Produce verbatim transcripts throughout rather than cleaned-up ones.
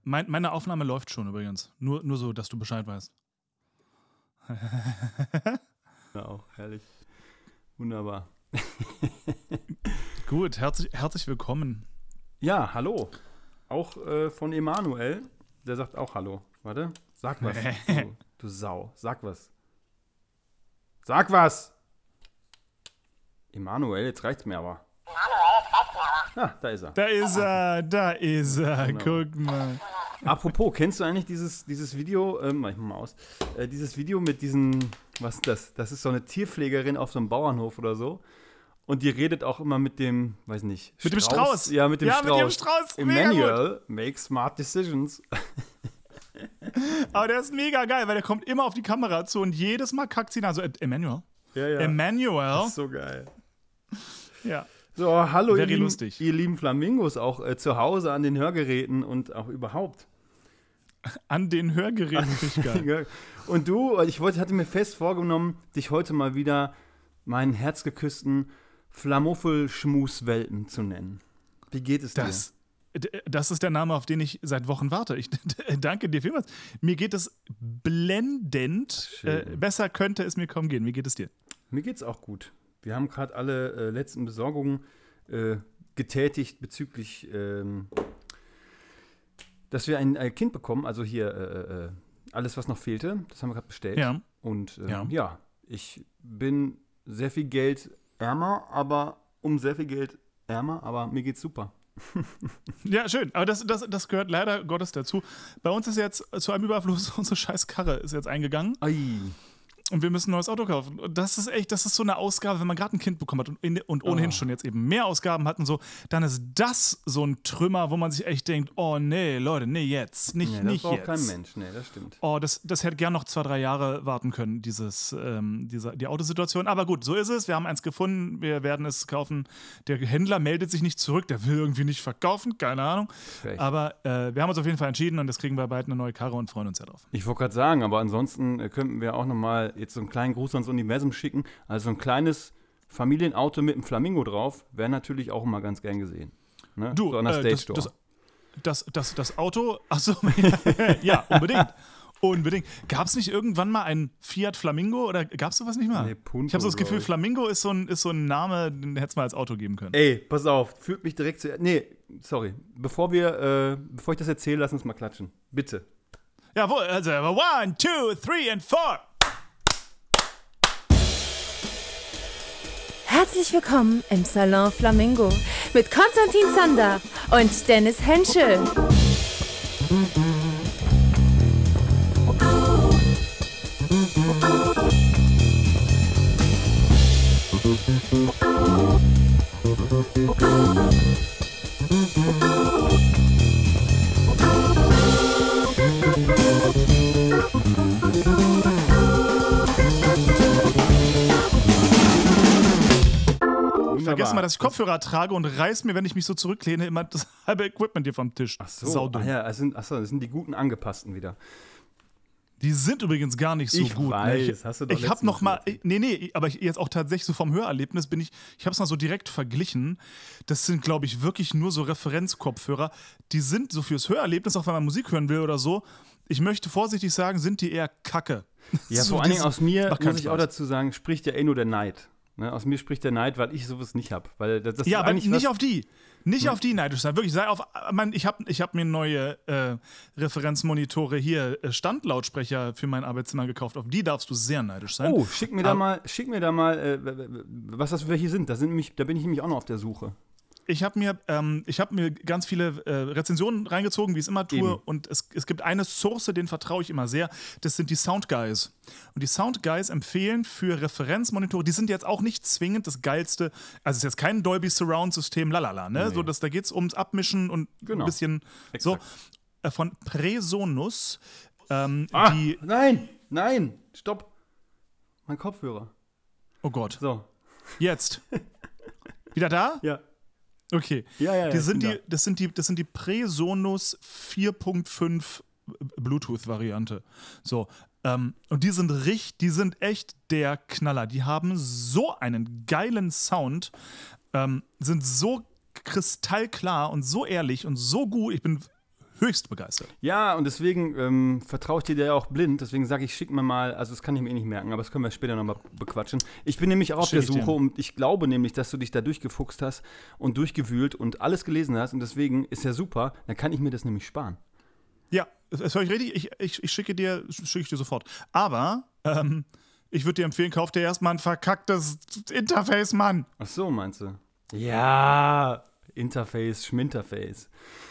mein, meine Aufnahme läuft schon übrigens. Nur, nur so, dass du Bescheid weißt. Ja, auch herrlich. Wunderbar. Gut, herzlich, herzlich willkommen. Ja, hallo. Auch äh, von Emanuel. Der sagt auch Hallo. Warte, sag was. du, du Sau. Sag was. Sag was! Emanuel, jetzt reicht's mir aber. Ah, da ist er. Da ist er, da ist er. Genau. Guck mal. Apropos, kennst du eigentlich dieses, dieses Video, ähm, mach ich mal aus, äh, dieses Video mit diesen, was ist das? Das ist so eine Tierpflegerin auf so einem Bauernhof oder so. Und die redet auch immer mit dem, weiß nicht, Mit dem Strauß. Ja, mit dem ja, Strauß. mit dem Strauß. Emmanuel, make smart decisions. Aber der ist mega geil, weil der kommt immer auf die Kamera zu und jedes Mal kackt sie nach. So, äh, Emmanuel? Ja, ja. Emmanuel? Das ist so geil. Ja. So, hallo ihr Very lieben, lustig. ihr lieben Flamingos, auch äh, zu Hause an den Hörgeräten und auch überhaupt. An den Hörgeräten finde ich geil. Und du, ich wollte, hatte mir fest vorgenommen, dich heute mal wieder meinen herzgeküssten Flamuffel-Schmus-Welten zu nennen. Wie geht es dir? Das, das ist der Name, auf den ich seit Wochen warte. Ich danke dir vielmals. Mir geht es blendend. Äh, besser könnte es mir kaum gehen. Wie geht es dir? Mir geht's auch gut. Wir haben gerade alle äh, letzten Besorgungen äh, getätigt bezüglich, ähm, dass wir ein, ein Kind bekommen. Also hier äh, äh, alles, was noch fehlte, das haben wir gerade bestellt. Ja. Und äh, Ja. ja, ich bin sehr viel Geld ärmer, aber um sehr viel Geld ärmer, aber mir geht's super. Ja, schön. Aber das, das, das gehört leider Gottes dazu. Bei uns ist jetzt zu einem Überfluss unsere scheiß Karre ist jetzt eingegangen. Ei. Und wir müssen ein neues Auto kaufen. Und das ist echt, das ist so eine Ausgabe, wenn man gerade ein Kind bekommen hat und, in, und ohnehin Oh. schon jetzt eben mehr Ausgaben hat und so, dann ist das so ein Trümmer, wo man sich echt denkt, oh nee, Leute, nee, jetzt, nicht, Nee, das nicht braucht jetzt. kein Mensch, nee, das stimmt. Oh, das, das hätte gern noch zwei, drei Jahre warten können, dieses, ähm, diese, die Autosituation. Aber gut, so ist es. Wir haben eins gefunden, wir werden es kaufen. Der Händler meldet sich nicht zurück, der will irgendwie nicht verkaufen, keine Ahnung. Frech. Aber äh, wir haben uns auf jeden Fall entschieden und das kriegen wir bald eine neue Karre und freuen uns sehr drauf. Ich wollte gerade sagen, aber ansonsten äh, könnten wir auch nochmal jetzt so einen kleinen Gruß ans Universum schicken. Also ein kleines Familienauto mit einem Flamingo drauf wäre natürlich auch immer ganz gern gesehen. Ne? Du, so an der äh, Stage das, Store. das, das, das, das Auto, achso, ja, unbedingt. Unbedingt. Gab es nicht irgendwann mal einen Fiat Flamingo oder gab es sowas nicht mal? Nee, Punto, ich habe so das Gefühl, glaub ich. Flamingo ist so ein, ist so ein Name, den hätte es mal als Auto geben können. Ey, pass auf, führt mich direkt zu. Nee, sorry. Bevor wir, äh, bevor ich das erzähle, lass uns mal klatschen. Bitte. Jawohl, also one, two, three and four. Herzlich willkommen im Salon Flamingo mit Konstantin Zander und Dennis Henschel. Vergessen mal, dass ich Kopfhörer trage und reiß mir, wenn ich mich so zurücklehne, immer das halbe Equipment hier vom Tisch. Ach so, Saudumm. ah ja, das sind, achso, das sind die guten angepassten wieder. Die sind übrigens gar nicht so Ich gut. weiß, ne? Ich, hast du doch ich habe letztens noch mal, erzählt. nee, nee, aber ich, jetzt auch tatsächlich so vom Hörerlebnis bin ich, ich habe es mal so direkt verglichen. Das sind, glaube ich, wirklich nur so Referenzkopfhörer. Die sind so fürs Hörerlebnis, auch wenn man Musik hören will oder so. Ich möchte vorsichtig sagen, sind die eher Kacke. Ja, So vor allen Dingen dieses- aus mir, macht keinen muss ich auch Spaß. dazu sagen, spricht ja eh nur der Neid. Ne? Aus mir spricht der Neid, weil ich sowas nicht habe. Weil das, das Ja, ist aber eigentlich nicht was, auf die. Nicht auf die neidisch sein. Wirklich, sei auf. Man, ich habe ich hab mir neue äh, Referenzmonitore hier, äh, Standlautsprecher für mein Arbeitszimmer gekauft. Auf die darfst du sehr neidisch sein. Oh, schick mir da Aber- mal, schick mir da mal, äh, was das für welche sind. Da, sind nämlich, da bin ich nämlich auch noch auf der Suche. Ich habe mir, ähm, ich hab mir ganz viele äh, Rezensionen reingezogen, wie ich es immer tue. Eben. Und es, es gibt eine Source, den vertraue ich immer sehr. Das sind die Sound Guys. Und die Sound Guys empfehlen für Referenzmonitore, die sind jetzt auch nicht zwingend das geilste, also es ist jetzt kein Dolby Surround System, lalala, ne? Nee. So, dass, da geht es ums Abmischen und Genau. ein bisschen so. Exakt. Äh, von Presonus. Ähm, Ah, die, nein, nein, stopp. Mein Kopfhörer. oh Gott, So, jetzt. Wieder da? ja. Okay. Ja, ja, ja, die ich sind bin die, das, sind die, das sind die Presonus vier Punkt fünf Bluetooth-Variante. So. Ähm, und die sind richtig, die sind echt der Knaller. Die haben so einen geilen Sound, ähm, sind so kristallklar und so ehrlich und so gut. Ich bin höchst begeistert. Ja, und deswegen ähm, vertraue ich dir ja auch blind. Deswegen sage ich, schick mir mal, also das kann ich mir eh nicht merken, aber das können wir später nochmal bequatschen. Ich bin nämlich auch auf der Suche und ich glaube nämlich, dass du dich da durchgefuchst hast und durchgewühlt und alles gelesen hast. Und deswegen ist ja super, dann kann ich mir das nämlich sparen. Ja, das höre ich richtig. Ich, ich, ich schicke dir, schicke ich dir sofort. Aber ähm, ich würde dir empfehlen, kauf dir erstmal ein verkacktes Interface, Mann. Ach so, meinst du? Ja, Interface, Schminterface.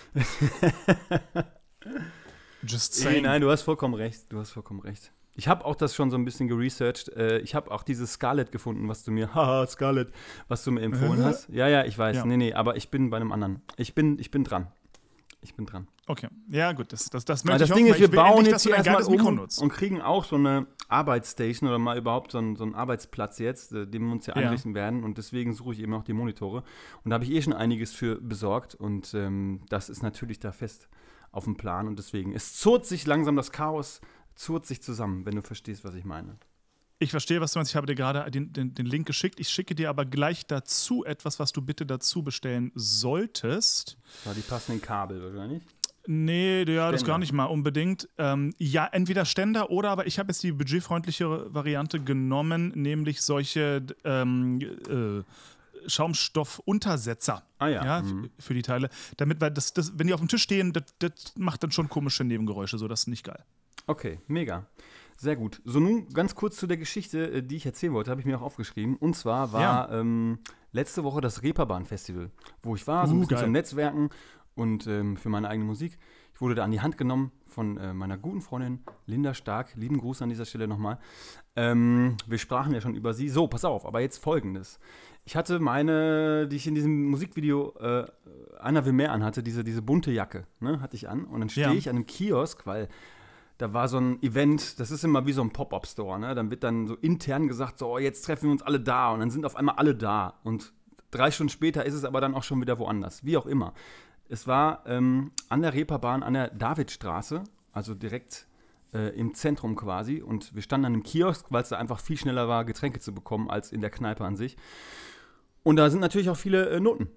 Just saying. Nein, du hast vollkommen recht. Du hast vollkommen recht. Ich habe auch das schon so ein bisschen geresearched. Äh, ich habe auch dieses Scarlett gefunden, was du mir, haha, Scarlett, was du mir empfohlen hast. Ja, ja, ich weiß. Ja. Nee, nee, aber ich bin bei einem anderen. Ich bin, ich bin dran. Ich bin dran. Okay, ja gut, das, das, das möchte ich Das Ding hoffen, ist, wir bauen endlich, jetzt hier erstmal um nutzt. und kriegen auch so eine Arbeitsstation oder mal überhaupt so einen, so einen Arbeitsplatz jetzt, den wir uns ja einrichten ja. werden und deswegen suche ich eben auch die Monitore und da habe ich eh schon einiges für besorgt und ähm, das ist natürlich da fest auf dem Plan und deswegen, es zurrt sich langsam, das Chaos zurrt sich zusammen, wenn du verstehst, was ich meine. Ich verstehe, was du meinst. Ich habe dir gerade den, den, den Link geschickt. Ich schicke dir aber gleich dazu etwas, was du bitte dazu bestellen solltest. Das war die passenden Kabel wahrscheinlich. Nee, ja, Ständer. Das gar nicht mal unbedingt. Ähm, ja, entweder Ständer oder, aber ich habe jetzt die budgetfreundlichere Variante genommen, nämlich solche ähm, äh, Schaumstoffuntersetzer ah, ja. Ja, mhm. f- für die Teile. Damit, weil das, das, wenn die auf dem Tisch stehen, das, das macht dann schon komische Nebengeräusche, so das ist nicht geil. Okay, mega. Sehr gut. So, nun ganz kurz zu der Geschichte, die ich erzählen wollte, habe ich mir auch aufgeschrieben. Und zwar war ja. ähm, letzte Woche das Reeperbahn-Festival, wo ich war, so ein uh, bisschen geil. zum Netzwerken und ähm, für meine eigene Musik. Ich wurde da an die Hand genommen von äh, meiner guten Freundin Linda Stark. Lieben Gruß an dieser Stelle nochmal. Ähm, wir sprachen ja schon über sie. So, pass auf, aber jetzt Folgendes. Ich hatte meine, die ich in diesem Musikvideo äh, Einer will mehr anhatte, diese, diese bunte Jacke, ne, hatte ich an. Und dann stehe ja. ich an einem Kiosk, weil da war so ein Event, das ist immer wie so ein Pop-Up-Store, ne? Dann wird dann so intern gesagt, so, jetzt treffen wir uns alle da. Und dann sind auf einmal alle da. Und drei Stunden später ist es aber dann auch schon wieder woanders. Wie auch immer. Es war ähm, an der Reeperbahn, an der Davidstraße, also direkt äh, im Zentrum quasi. Und wir standen an einem Kiosk, weil es da einfach viel schneller war, Getränke zu bekommen, als in der Kneipe an sich. Und da sind natürlich auch viele äh, Noten.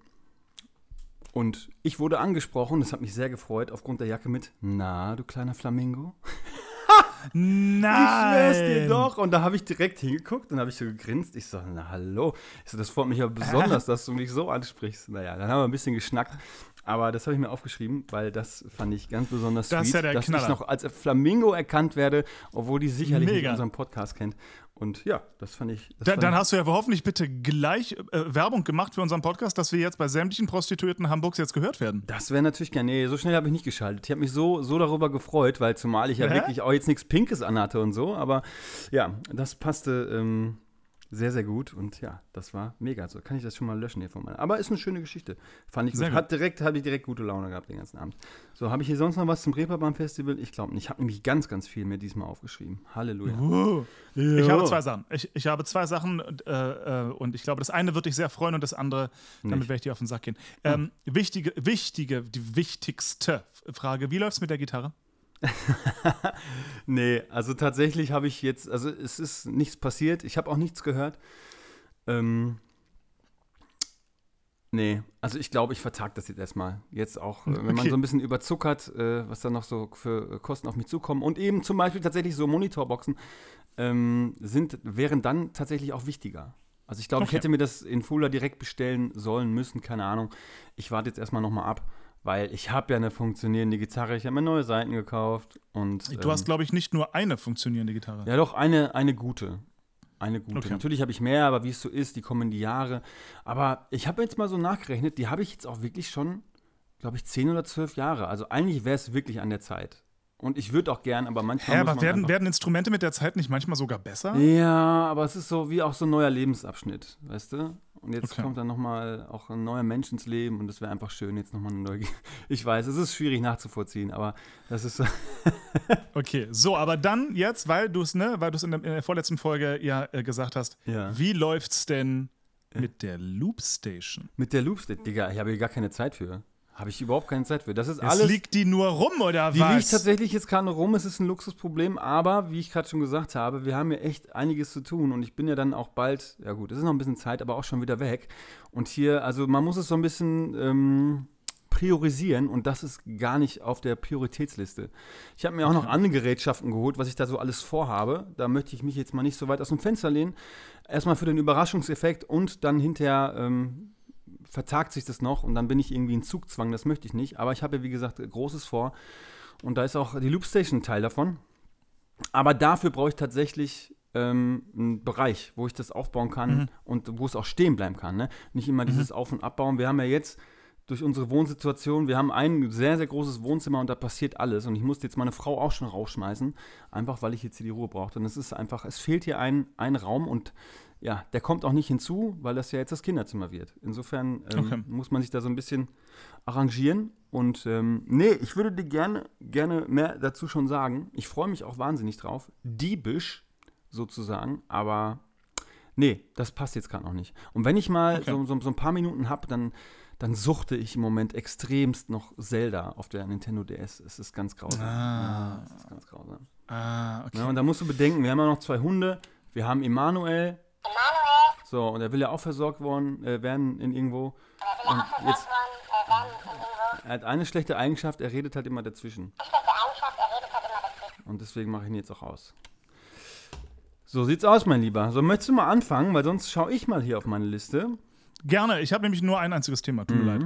Und ich wurde angesprochen, das hat mich sehr gefreut, aufgrund der Jacke mit, na, du kleiner Flamingo. Nein! Ich schwör's dir doch. Und da habe ich direkt hingeguckt und habe ich so gegrinst. Ich so, na hallo. Ich so, das freut mich ja besonders, dass du mich so ansprichst. Naja, dann haben wir ein bisschen geschnackt. Aber das habe ich mir aufgeschrieben, weil das fand ich ganz besonders das sweet, ist ja der dass Knaller. ich noch als Flamingo erkannt werde, obwohl die sicherlich Mega. nicht unseren Podcast kennt. Und ja, das fand ich. Das Da, fand dann ich hast du ja hoffentlich bitte gleich äh, Werbung gemacht für unseren Podcast, dass wir jetzt bei sämtlichen Prostituierten Hamburgs jetzt gehört werden. Das wäre natürlich gerne. Nee, so schnell habe ich nicht geschaltet. Ich habe mich so, so darüber gefreut, weil zumal ich ja Hä? wirklich auch jetzt nichts Pinkes anhatte und so. Aber ja, das passte ähm, sehr, sehr gut. Und ja, das war mega. So kann ich das schon mal löschen hier von meiner. Aber ist eine schöne Geschichte. Fand ich gut. Sehr gut. Hat direkt, habe ich direkt gute Laune gehabt den ganzen Abend. So, habe ich hier sonst noch was zum Reeperbahn-Festival? Ich glaube nicht. Ich habe nämlich ganz, ganz viel mir diesmal aufgeschrieben. Halleluja. Uh, ich habe zwei Sachen. Ich, ich habe zwei Sachen äh, äh, und ich glaube, das eine wird dich sehr freuen und das andere, damit Nicht. werde ich dir auf den Sack gehen. Ähm, wichtige, wichtige, die wichtigste Frage: Wie läuft's mit der Gitarre? Nee, also tatsächlich habe ich jetzt, also es ist nichts passiert. Ich habe auch nichts gehört. Ähm, nee, also ich glaube, ich vertag das jetzt erstmal. Jetzt auch, äh, wenn man Okay. so ein bisschen überzuckert, äh, was da noch so für äh, Kosten auf mich zukommen. Und eben zum Beispiel tatsächlich so Monitorboxen ähm, sind, wären dann tatsächlich auch wichtiger. Also ich glaube, ich Okay. hätte mir das in Fulda direkt bestellen sollen, müssen, keine Ahnung. Ich warte jetzt erstmal nochmal ab, weil ich habe ja eine funktionierende Gitarre. Ich habe mir neue Seiten gekauft und Du hast, ähm, glaube ich, nicht nur eine funktionierende Gitarre. ja, doch, eine, eine gute. Eine gute. Okay. Natürlich habe ich mehr, aber wie es so ist, die kommen die Jahre. Aber ich habe jetzt mal so nachgerechnet, die habe ich jetzt auch wirklich schon, glaube ich, zehn oder zwölf Jahre. Also eigentlich wäre es wirklich an der Zeit. Und ich würde auch gern, aber manchmal Hä, muss aber man werden, einfach, werden Instrumente mit der Zeit nicht manchmal sogar besser? Ja, aber es ist so wie auch so ein neuer Lebensabschnitt, weißt du? Und jetzt Okay. kommt dann nochmal auch ein neuer Mensch ins Leben und es wäre einfach schön, jetzt nochmal eine neue. Ge- Ich weiß, es ist schwierig nachzuvollziehen, aber das ist so. Okay, so, aber dann jetzt, weil du es, ne, weil du es in, der- in der vorletzten Folge ja äh, gesagt hast, Ja. wie läuft's denn mit der Loopstation? Mit der Loops, Digga, ich habe hier gar keine Zeit für. Habe ich überhaupt keine Zeit für. Das ist Es alles. liegt die nur rum, oder Die was? liegt tatsächlich jetzt gerade noch rum, es ist ein Luxusproblem, aber wie ich gerade schon gesagt habe, wir haben ja echt einiges zu tun und ich bin ja dann auch bald, ja gut, es ist noch ein bisschen Zeit, aber auch schon wieder weg. Und hier, also man muss es so ein bisschen ähm, priorisieren und das ist gar nicht auf der Prioritätsliste. Ich habe mir auch noch andere Gerätschaften geholt, was ich da so alles vorhabe. Da möchte ich mich jetzt mal nicht so weit aus dem Fenster lehnen. Erstmal für den Überraschungseffekt und dann hinterher ähm, vertagt sich das noch und dann bin ich irgendwie in Zugzwang. Das möchte ich nicht. Aber ich habe ja, wie gesagt, Großes vor. Und da ist auch die Loopstation ein Teil davon. Aber dafür brauche ich tatsächlich ähm, einen Bereich, wo ich das aufbauen kann mhm. und wo es auch stehen bleiben kann. Ne? Nicht immer mhm. dieses Auf- und Abbauen. Wir haben ja jetzt durch unsere Wohnsituation, wir haben ein sehr, sehr großes Wohnzimmer und da passiert alles. Und ich musste jetzt meine Frau auch schon rausschmeißen, einfach weil ich jetzt hier die Ruhe brauchte. Und es ist einfach, es fehlt hier ein, ein Raum und ja, der kommt auch nicht hinzu, weil das ja jetzt das Kinderzimmer wird. Insofern ähm, okay. muss man sich da so ein bisschen arrangieren. Und ähm, nee, ich würde dir gerne, gerne mehr dazu schon sagen. Ich freue mich auch wahnsinnig drauf. Diebisch sozusagen, aber nee, das passt jetzt gerade noch nicht. Und wenn ich mal okay. so, so, so ein paar Minuten habe, dann dann suchte ich im Moment extremst noch Zelda auf der Nintendo D S. Es ist ganz grausam. Ah. Ja, es ist ganz grausam. Ah, okay. Ja, und da musst du bedenken, wir haben ja noch zwei Hunde. Wir haben Emanuel. Emanuel. So, und er will ja auch versorgt worden, äh, werden in irgendwo. Und jetzt, er hat eine schlechte Eigenschaft, er redet halt immer dazwischen. Und deswegen mache ich ihn jetzt auch aus. So sieht's aus, mein Lieber. So, möchtest du mal anfangen, weil sonst schaue ich mal hier auf meine Liste. Gerne, ich habe nämlich nur ein einziges Thema, tut mir Mhm. leid.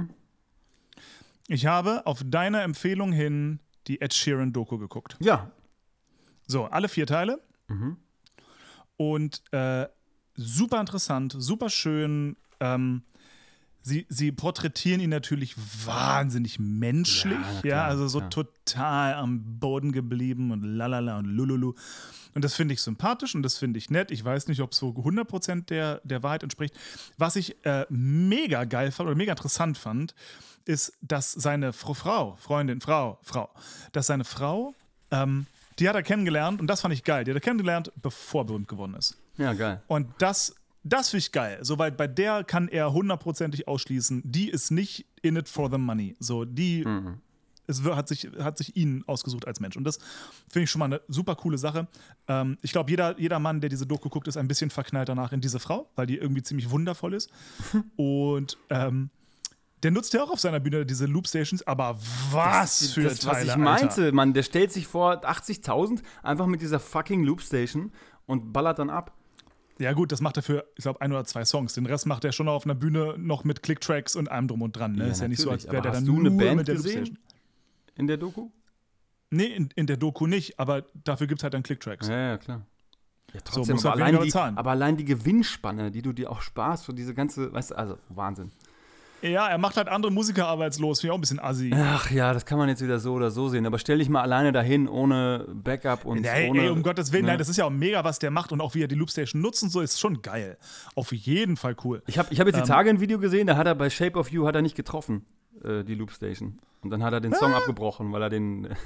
Ich habe auf deine Empfehlung hin die Ed Sheeran-Doku geguckt. Ja. So, alle vier Teile. Mhm. Und äh, super interessant, super schön. Ähm, sie, sie porträtieren ihn natürlich wahnsinnig menschlich. Ja, Ja, ja, klar, also so klar. total am Boden geblieben und lalala und lululu. Und das finde ich sympathisch und das finde ich nett. Ich weiß nicht, ob es so hundert Prozent der, der Wahrheit entspricht. Was ich äh, mega geil fand oder mega interessant fand, ist, dass seine Fr- Frau, Freundin, Frau, Frau, dass seine Frau, ähm, die hat er kennengelernt und das fand ich geil. Die hat er kennengelernt, bevor er berühmt geworden ist. Ja, geil. Und das, das finde ich geil. Soweit bei der kann er hundertprozentig ausschließen, die ist nicht in it for the money. So, die Mhm. es wird- hat sich, hat sich ihn ausgesucht als Mensch. Und das finde ich schon mal eine super coole Sache. Ähm, ich glaube, jeder, jeder Mann, der diese Doku guckt, ist ein bisschen verknallt danach in diese Frau, weil die irgendwie ziemlich wundervoll ist. Und ähm, der nutzt ja auch auf seiner Bühne diese Loopstations, aber was das, für das, Teile, was ich Alter. meinte, Mann, der stellt sich vor achtzigtausend einfach mit dieser fucking Loopstation und ballert dann ab. Ja gut, das macht er für, ich glaube, ein oder zwei Songs. Den Rest macht er schon auf einer Bühne noch mit Clicktracks und allem drum und dran. Ne? Ja, ist ja nicht so, als natürlich. wäre der Aber dann hast du nur eine Band mit der gesehen? Loopstation. In der Doku? Nee, in, in der Doku nicht, aber dafür gibt es halt dann Clicktracks. Ja, ja, klar. Ja, So, trotzdem, musst aber, du halt allein weniger die, bezahlen. aber allein die Gewinnspanne, die du dir auch sparst für diese ganze, weißt du, also Wahnsinn. Ja, er macht halt andere Musiker arbeitslos. Finde ich auch ein bisschen assi. Ach ja, das kann man jetzt wieder so oder so sehen. Aber stell dich mal alleine dahin, ohne Backup und Nee, ohne... ey, um Gottes Willen, ne? nein, das ist ja auch mega, was der macht und auch wie er die Loopstation nutzt und so, ist schon geil. Auf jeden Fall cool. Ich habe ich hab jetzt die Ähm, Tage ein Video gesehen, da hat er bei Shape of You hat er nicht getroffen, äh, die Loopstation. Und dann hat er den Song abgebrochen, weil er den äh,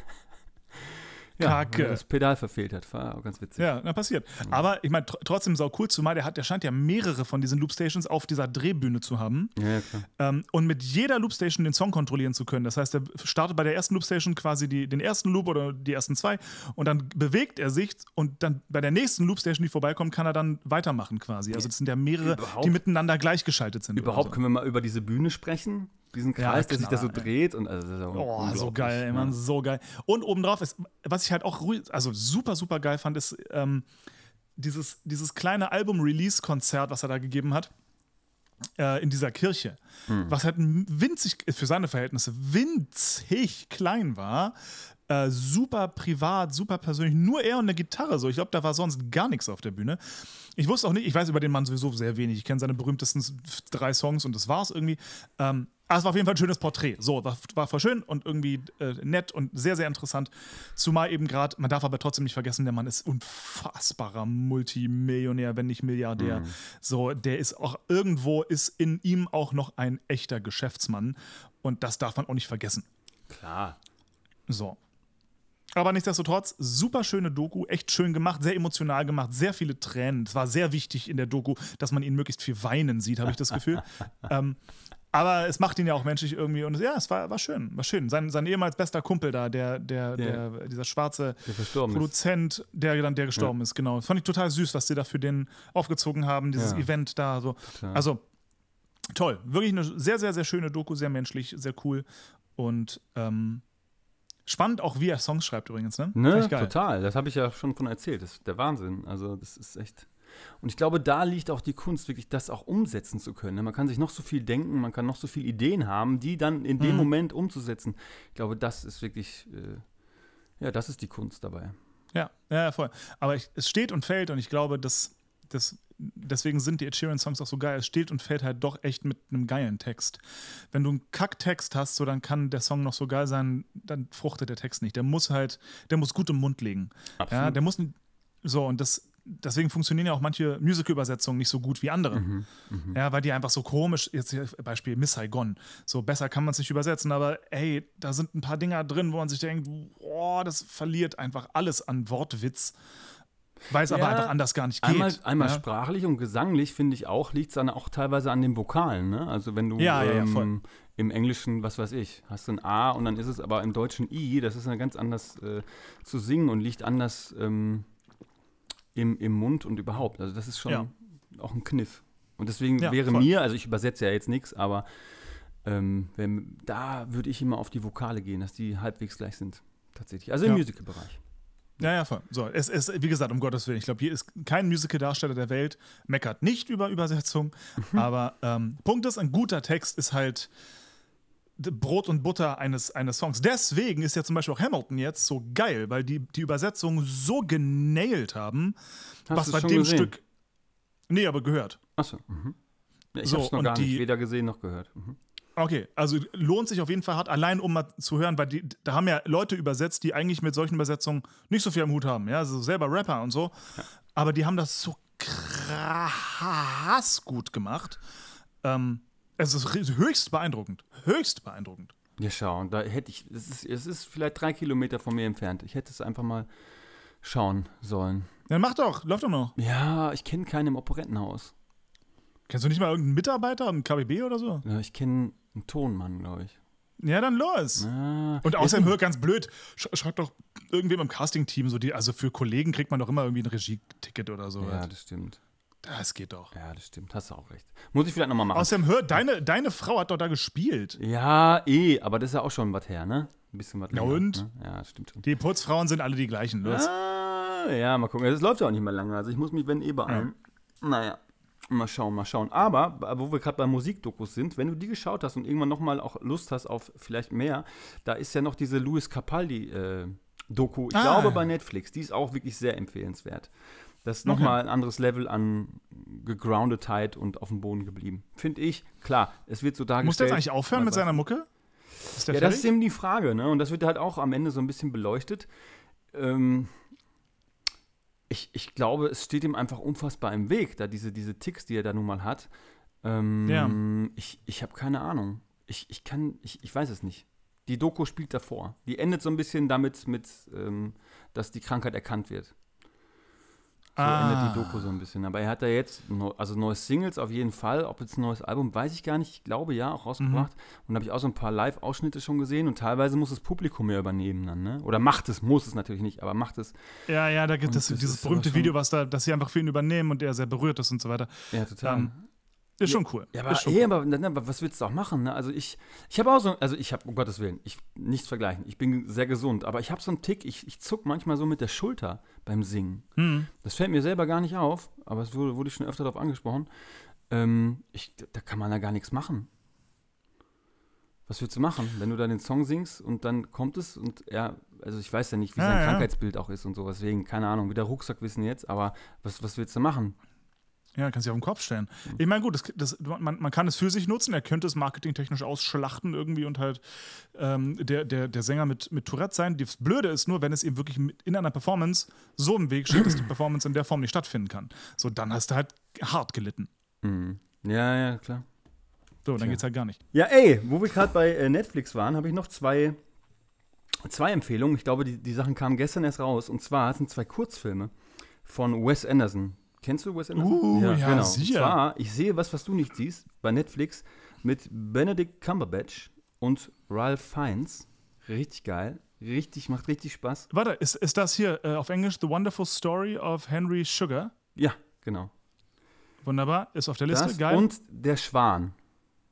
ja, Kacke. weil er das Pedal verfehlt hat. War auch ganz witzig. Ja, na passiert. Aber ich meine, tr trotzdem sau cool, zumal der, hat, der scheint ja mehrere von diesen Loopstations auf dieser Drehbühne zu haben. Ja, ja, klar. Ähm, und mit jeder Loopstation den Song kontrollieren zu können. Das heißt, er startet bei der ersten Loopstation quasi die, den ersten Loop oder die ersten zwei und dann bewegt er sich und dann bei der nächsten Loopstation, die vorbeikommt, kann er dann weitermachen quasi. Also das sind ja mehrere, Überhaupt- die miteinander gleichgeschaltet sind. Überhaupt oder so. können wir mal über diese Bühne sprechen? Diesen Ja, Kreis, der sich da so Knaller, dreht. Und, also, das ist ja Oh, unglaublich, so geil, ey, Mann, ja. so geil. Und obendrauf ist, was ich halt auch ruhig, also super, super geil fand, ist ähm, dieses, dieses kleine Album-Release-Konzert, was er da gegeben hat, äh, in dieser Kirche. Hm. Was halt winzig, für seine Verhältnisse, winzig klein war. Äh, super privat, super persönlich, nur er und eine Gitarre. So. Ich glaube, da war sonst gar nichts auf der Bühne. Ich wusste auch nicht, ich weiß über den Mann sowieso sehr wenig. Ich kenne seine berühmtesten drei Songs und das war's irgendwie. Ähm, aber es war auf jeden Fall ein schönes Porträt. So, war, war voll schön und irgendwie äh, nett und sehr, sehr interessant. Zumal eben gerade, man darf aber trotzdem nicht vergessen, der Mann ist unfassbarer Multimillionär, wenn nicht Milliardär. Mhm. So, der ist auch, irgendwo ist in ihm auch noch ein echter Geschäftsmann. Und das darf man auch nicht vergessen. Klar. So. Aber nichtsdestotrotz, super schöne Doku, echt schön gemacht, sehr emotional gemacht, sehr viele Tränen. Es war sehr wichtig in der Doku, dass man ihn möglichst viel weinen sieht, habe ich das Gefühl. ähm, aber es macht ihn ja auch menschlich irgendwie und ja, es war, war schön, war schön. Sein, sein ehemals bester Kumpel da, der, der, Der- der, dieser schwarze Der verstorben ist. Produzent, der dann der gestorben ist, genau. Fand ich total süß, was sie da für den aufgezogen haben, dieses Ja. Event da so. Klar. Also toll, wirklich eine sehr, sehr, sehr schöne Doku, sehr menschlich, sehr cool. Und ähm, spannend auch, wie er Songs schreibt übrigens, ne? Ne, total. Das habe ich ja schon von erzählt. Das ist der Wahnsinn. Also das ist echt. Und ich glaube, da liegt auch die Kunst, wirklich das auch umsetzen zu können. Man kann sich noch so viel denken, man kann noch so viele Ideen haben, die dann in dem Mhm. Moment umzusetzen. Ich glaube, das ist wirklich, äh, ja, das ist die Kunst dabei. Ja, ja, voll. Aber ich, es steht und fällt und ich glaube, dass, dass deswegen sind die Ed Sheeran-Songs auch so geil. Es steht und fällt halt doch echt mit einem geilen Text. Wenn du einen Kack-Text hast, so, dann kann der Song noch so geil sein, dann fruchtet der Text nicht. Der muss halt, der muss gut im Mund liegen. Absolut. Ja, der muss so und das deswegen funktionieren ja auch manche Musical-Übersetzungen nicht so gut wie andere. Mhm, mh. Ja, weil die einfach so komisch, jetzt hier Beispiel Miss Saigon, so besser kann man es nicht übersetzen, aber ey, da sind ein paar Dinger drin, wo man sich denkt, boah, das verliert einfach alles an Wortwitz, weil es Ja, aber einfach anders gar nicht geht. Einmal, einmal ja? sprachlich und gesanglich, finde ich auch, liegt es dann auch teilweise an den Vokalen. Ne? Also wenn du Ja, ja, ja, ähm, voll. im Englischen, was weiß ich, hast du ein A und dann ist es aber im Deutschen I, das ist dann ganz anders äh, zu singen und liegt anders ähm, im, im Mund und überhaupt. Also das ist schon Ja. auch ein Kniff. Und deswegen Ja, wäre voll. mir, also ich übersetze ja jetzt nichts, aber ähm, wenn, da würde ich immer auf die Vokale gehen, dass die halbwegs gleich sind. Tatsächlich. Also im Ja. Musical-Bereich. Ja, ja, voll. So, es ist, wie gesagt, um Gottes Willen, ich glaube, hier ist kein Musical-Darsteller der Welt, meckert nicht über Übersetzung, aber ähm, Punkt ist, ein guter Text ist halt d- Brot und Butter eines, eines Songs. Deswegen ist ja zum Beispiel auch Hamilton jetzt so geil, weil die die Übersetzung so genailt haben, Hast was du's bei schon dem gesehen? Stück. Nee, aber gehört. Achso. Mhm. Ja, ich So, habe es noch und gar die- nicht weder gesehen noch gehört. Mhm. Okay, also lohnt sich auf jeden Fall hart, allein um mal zu hören, weil die, da haben ja Leute übersetzt, die eigentlich mit solchen Übersetzungen nicht so viel am Hut haben, ja, also selber Rapper und so, aber die haben das so krass gut gemacht. Ähm, es ist ri- höchst beeindruckend, höchst beeindruckend. Ja, schau, und da hätte ich, es ist, es ist vielleicht drei Kilometer von mir entfernt. Ich hätte es einfach mal schauen sollen. Dann mach doch, läuft doch noch. Ja, ich kenne keinen im Operettenhaus. Kennst du nicht mal irgendeinen Mitarbeiter im K B B oder so? Ja, ich kenne einen Tonmann, glaube ich. Ja, dann los. Ah, Und jetzt- außerdem, hör ganz blöd, sch schreibt doch irgendwem im Casting-Team, so die, also für Kollegen kriegt man doch immer irgendwie ein Regieticket oder so. Ja, das stimmt. Das geht doch. Ja, das stimmt. Hast du auch recht. Muss ich vielleicht nochmal machen. Außerdem, hör, deine, deine Frau hat doch da gespielt. Ja, eh, aber das ist ja auch schon was her, ne? Ein bisschen was Ja, länger, und? Ne? Ja, das stimmt schon. Die Putzfrauen sind alle die gleichen. Los. Ah, ja, mal gucken. Das läuft ja auch nicht mehr lange. Also ich muss mich, wenn eh beeilen. Naja, mal schauen, mal schauen. Aber, wo wir gerade bei Musikdokus sind, wenn du die geschaut hast und irgendwann nochmal auch Lust hast auf vielleicht mehr, da ist ja noch diese Louis Capaldi-Doku, ich Ah. glaube bei Netflix, die ist auch wirklich sehr empfehlenswert. Das ist nochmal ein anderes Level an gegroundetheit und auf dem Boden geblieben. Finde ich, klar, es wird so dargestellt. Muss der jetzt eigentlich aufhören mit aber- seiner Mucke? Ist der Ja, das ist fertig? eben die Frage, ne? Und das wird halt auch am Ende so ein bisschen beleuchtet. Ähm, ich, ich glaube, es steht ihm einfach unfassbar im Weg, da diese, diese Ticks, die er da nun mal hat. Ähm, Ja. Ich, ich habe keine Ahnung. Ich, ich kann, ich, ich weiß es nicht. Die Doku spielt davor. Die endet so ein bisschen damit, mit, ähm, dass die Krankheit erkannt wird. So Ah. endet die Doku so ein bisschen. Aber er hat da jetzt, neu, also neue Singles auf jeden Fall. Ob jetzt ein neues Album, weiß ich gar nicht. Ich glaube ja, auch rausgebracht. Und da habe ich auch so ein paar Live-Ausschnitte schon gesehen. Und teilweise muss das Publikum ja übernehmen dann, ne? Oder macht es, muss es natürlich nicht, aber macht es. Ja, ja, da gibt Und es das dieses ist aber berühmte schon- Video, was da, dass sie einfach für ihn übernehmen und er sehr berührt ist und so weiter. Ja, total. Ähm, ist schon cool. Ja, aber, ist schon hey, cool. aber, ne, aber was willst du auch machen? Ne? Also ich, ich habe auch so, also ich habe, um Gottes Willen, ich nichts vergleichen. Ich bin sehr gesund, aber ich habe so einen Tick, ich, ich zuck manchmal so mit der Schulter beim Singen. Hm. Das fällt mir selber gar nicht auf, aber es wurde, wurde ich schon öfter darauf angesprochen. Ähm, ich, da kann man da gar nichts machen. Was willst du machen, wenn du dann den Song singst und dann kommt es und er, also ich weiß ja nicht, wie Ja, sein ja. Krankheitsbild auch ist und so, deswegen, keine Ahnung, wieder Rucksackwissen jetzt, aber was, was willst du machen? Ja, kannst du auf den Kopf stellen. Hm. Ich meine, gut, das, das, man, man kann es für sich nutzen, er könnte es marketingtechnisch ausschlachten irgendwie und halt ähm, der, der, der Sänger mit, mit Tourette sein. Das Blöde ist nur, wenn es ihm wirklich mit- in einer Performance so im Weg steht, dass die Performance in der Form nicht stattfinden kann. So, dann hast du halt hart gelitten. Mhm. Ja, ja, klar. So, dann Tja. geht's halt gar nicht. Ja, ey, wo wir gerade bei äh, Netflix waren, habe ich noch zwei, zwei Empfehlungen. Ich glaube, die, die Sachen kamen gestern erst raus. Und zwar sind zwei Kurzfilme von Wes Anderson. Kennst du Wes Anderson? Uh, ja, genau. sicher. Und zwar, ich sehe was, was du nicht siehst, bei Netflix mit Benedict Cumberbatch und Ralph Fiennes. Richtig geil. Richtig, macht richtig Spaß. Warte, ist, ist das hier äh, auf Englisch The Wonderful Story of Henry Sugar? Ja, genau. Wunderbar, ist auf der Liste, Das geil. und Der Schwan.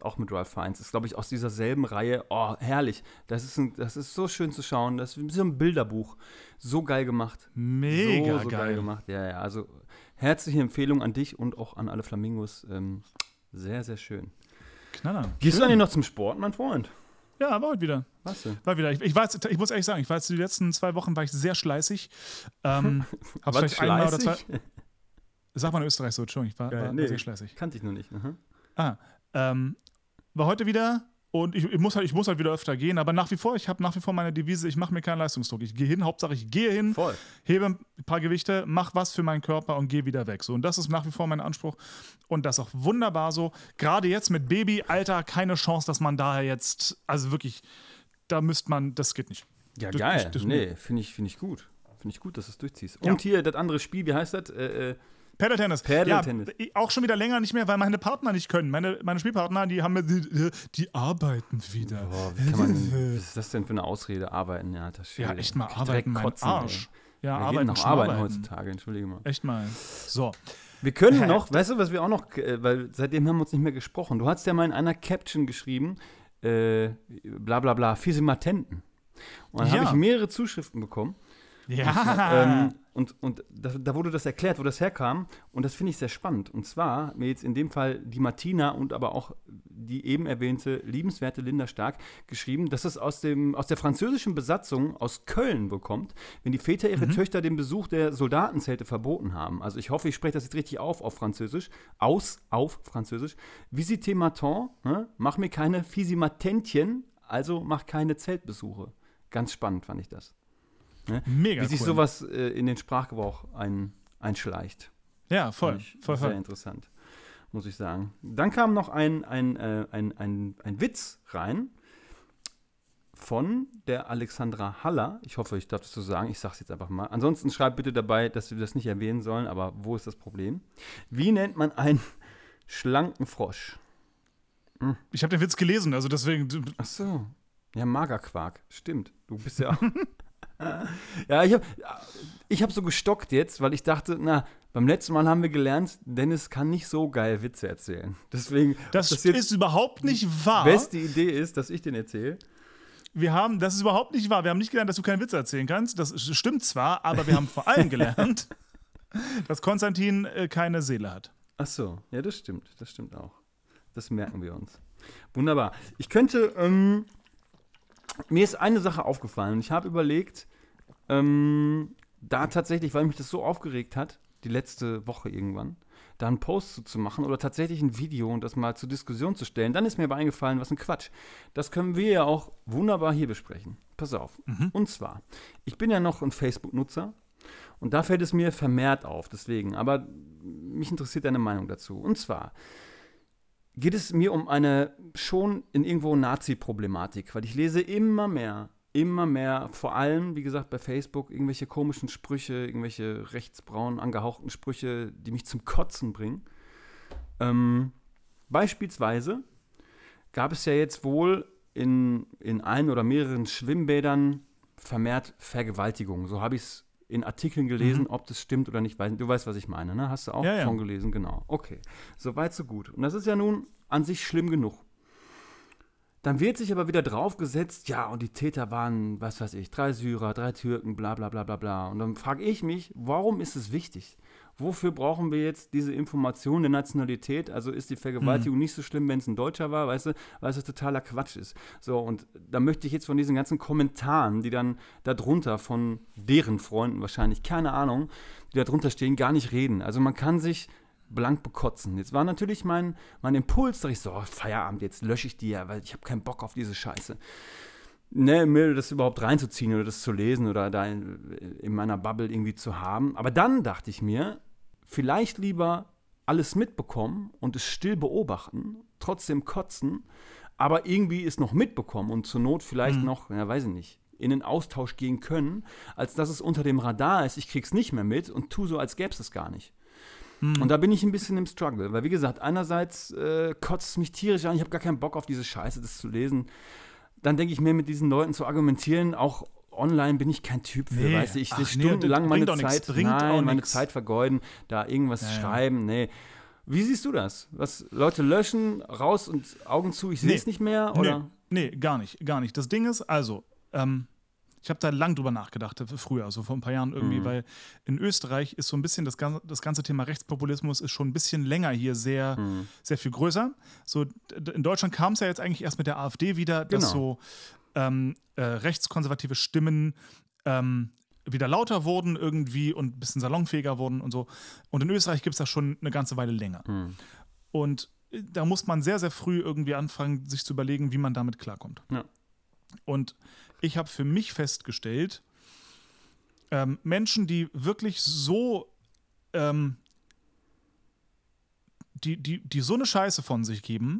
auch mit Ralph Fiennes. Ist, glaube ich, aus dieser selben Reihe. Oh, herrlich. Das ist, ein, das ist so schön zu schauen. Das ist wie so ein Bilderbuch. So geil gemacht. Mega so, so geil. geil gemacht. Ja, ja. Also herzliche Empfehlung an dich und auch an alle Flamingos. Ähm, sehr, sehr schön. Knaller. Gehst du eigentlich noch zum Sport, mein Freund? Ja, war heute wieder. Was denn? War wieder. Ich, ich, war jetzt, ich muss ehrlich sagen, ich war jetzt die letzten zwei Wochen war ich sehr schleißig. Ähm, hab Was, vielleicht einmal oder zwei. schleißig? Sag mal in Österreich so, Entschuldigung, ich war, Ja, war, nee, war sehr schleißig. Kannte ich noch nicht. Mhm. Ah, ähm, war heute wieder und ich, ich, muss halt, ich muss halt wieder öfter gehen, aber nach wie vor, ich habe nach wie vor meine Devise, ich mache mir keinen Leistungsdruck. Ich gehe hin, Hauptsache ich gehe hin, Voll. hebe ein paar Gewichte, mach was für meinen Körper und gehe wieder weg. So, und das ist nach wie vor mein Anspruch und das ist auch wunderbar so. Gerade jetzt mit Baby, Alter, keine Chance, dass man daher jetzt, also wirklich, da müsste man, das geht nicht. Ja, das, geil. Das, das, nee, finde ich, find ich gut. Finde ich gut, dass du es durchziehst. Ja. Und hier das andere Spiel, wie heißt das? Äh, äh, Paddle-Tennis. Paddle-Tennis. Ja, auch schon wieder länger nicht mehr, weil meine Partner nicht können. Meine, meine Spielpartner, die haben mir, die, die arbeiten wieder. Boah, wie kann man, was ist das denn für eine Ausrede? Arbeiten, ja, das Ja, echt mal Direkt arbeiten, mein kotzen, Arsch. ey. Ja, Wir arbeiten, gehen noch arbeiten arbeiten heutzutage, entschuldige mal. Echt mal. So. Wir können Hä? noch, weißt du, was wir auch noch, äh, weil seitdem haben wir uns nicht mehr gesprochen. Du hast ja mal in einer Caption geschrieben, äh, bla bla bla, Physimatenten. Und dann Ja. habe ich mehrere Zuschriften bekommen. Ja. Ähm, und und da, da wurde das erklärt, wo das herkam. Und das finde ich sehr spannend. Und zwar mir jetzt in dem Fall die Martina und aber auch die eben erwähnte liebenswerte Linda Stark geschrieben, dass es aus, dem, aus der französischen Besatzung aus Köln bekommt, wenn die Väter ihre Mhm. Töchter den Besuch der Soldatenzelte verboten haben. Also ich hoffe, ich spreche das jetzt richtig auf auf Französisch. Aus, auf Französisch. Visite matin, ne? Mach mir keine Fisimatentchen, also mach keine Zeltbesuche. Ganz spannend fand ich das. Ne? Mega Wie sich cool. sowas äh, in den Sprachgebrauch ein, einschleicht. Ja, voll. Fand ich voll, sehr voll. interessant, muss ich sagen. Dann kam noch ein, ein, äh, ein, ein, ein Witz rein von der Alexandra Haller. Ich hoffe, ich darf das so sagen. Ich sage es jetzt einfach mal. Ansonsten schreibt bitte dabei, dass wir das nicht erwähnen sollen, aber wo ist das Problem? Wie nennt man einen schlanken Frosch? Ich habe den Witz gelesen, also deswegen. Ach so. Ja, Magerquark. Stimmt. Du bist ja. Ja, ich habe ich hab so gestockt jetzt, weil ich dachte, na, beim letzten Mal haben wir gelernt, Dennis kann nicht so geil Witze erzählen. Deswegen, Das, das jetzt ist überhaupt nicht wahr. beste Idee ist, dass ich den erzähle. Wir haben, das ist überhaupt nicht wahr. Wir haben nicht gelernt, dass du keinen Witz erzählen kannst. Das stimmt zwar, aber wir haben vor allem gelernt, dass Konstantin äh, keine Seele hat. Ach so, ja, das stimmt. Das stimmt auch. Das merken wir uns. Wunderbar. Ich könnte, ähm, mir ist eine Sache aufgefallen. Ich habe überlegt, ähm, da tatsächlich, weil mich das so aufgeregt hat, die letzte Woche irgendwann, da einen Post zu, zu machen oder tatsächlich ein Video und das mal zur Diskussion zu stellen. Dann ist mir aber eingefallen, was ein Quatsch. Das können wir ja auch wunderbar hier besprechen. Pass auf. Mhm. Und zwar, ich bin ja noch ein Facebook-Nutzer und da fällt es mir vermehrt auf, deswegen. Aber mich interessiert deine Meinung dazu. Und zwar geht es mir um eine schon in irgendwo Nazi-Problematik, weil ich lese immer mehr, immer mehr, vor allem, wie gesagt, bei Facebook, irgendwelche komischen Sprüche, irgendwelche rechtsbraun angehauchten Sprüche, die mich zum Kotzen bringen. Ähm, beispielsweise gab es ja jetzt wohl in, in ein oder mehreren Schwimmbädern vermehrt Vergewaltigungen. So habe ich es in Artikeln gelesen, Mhm. ob das stimmt oder nicht. Du weißt, was ich meine, ne? Hast du auch Ja, ja. schon gelesen? Genau. Okay. So weit, so gut. Und das ist ja nun an sich schlimm genug. Dann wird sich aber wieder draufgesetzt, ja, und die Täter waren, was weiß ich, drei Syrer, drei Türken, bla bla bla bla bla. Und dann frage ich mich, warum ist es wichtig? Wofür brauchen wir jetzt diese Information der Nationalität? Also ist die Vergewaltigung nicht so schlimm, wenn es ein Deutscher war, weißt du, weil es totaler Quatsch ist. So, und da möchte ich jetzt von diesen ganzen Kommentaren, die dann darunter von deren Freunden wahrscheinlich, keine Ahnung, die da drunter stehen, gar nicht reden. Also man kann sich blank bekotzen. Jetzt war natürlich mein, mein Impuls, da ich so, oh, Feierabend, jetzt lösche ich die ja, weil ich habe keinen Bock auf diese Scheiße. Ne, mir das überhaupt reinzuziehen oder das zu lesen oder da in, in meiner Bubble irgendwie zu haben. Aber dann dachte ich mir, vielleicht lieber alles mitbekommen und es still beobachten, trotzdem kotzen, aber irgendwie es noch mitbekommen und zur Not vielleicht Mhm. noch, ja, weiß ich nicht, in den Austausch gehen können, als dass es unter dem Radar ist, ich krieg's nicht mehr mit und tu so, als gäbe es es gar nicht. Mhm. Und da bin ich ein bisschen im Struggle, weil wie gesagt, einerseits äh, kotzt es mich tierisch an, ich habe gar keinen Bock auf diese Scheiße, das zu lesen. Dann denke ich mir, mit diesen Leuten zu argumentieren, auch online bin ich kein Typ für, Nee. weißt du, ich Ach, will nee, stundenlang das meine bringt auch nix, Zeit, bringt nein, auch meine nix. Zeit vergeuden, da irgendwas Ja, ja. schreiben, nee. Wie siehst du das? Was Leute löschen, raus und Augen zu, ich sehe es Nee. nicht mehr? Oder? Nee, nee, gar nicht, gar nicht. Das Ding ist, also, ähm, ich habe da lang drüber nachgedacht, äh, früher, so vor ein paar Jahren irgendwie, Mhm. weil in Österreich ist so ein bisschen das ganze, das ganze Thema Rechtspopulismus ist schon ein bisschen länger hier sehr, Mhm. sehr viel größer. So, d- in Deutschland kam es ja jetzt eigentlich erst mit der AfD wieder, dass Genau. so ähm, äh, rechtskonservative Stimmen ähm, wieder lauter wurden irgendwie und ein bisschen salonfähiger wurden und so. Und in Österreich gibt es das schon eine ganze Weile länger. Mhm. Und äh, da muss man sehr, sehr früh irgendwie anfangen, sich zu überlegen, wie man damit klarkommt. Ja. Und ich habe für mich festgestellt, ähm, Menschen, die wirklich so, ähm, die, die, die so eine Scheiße von sich geben,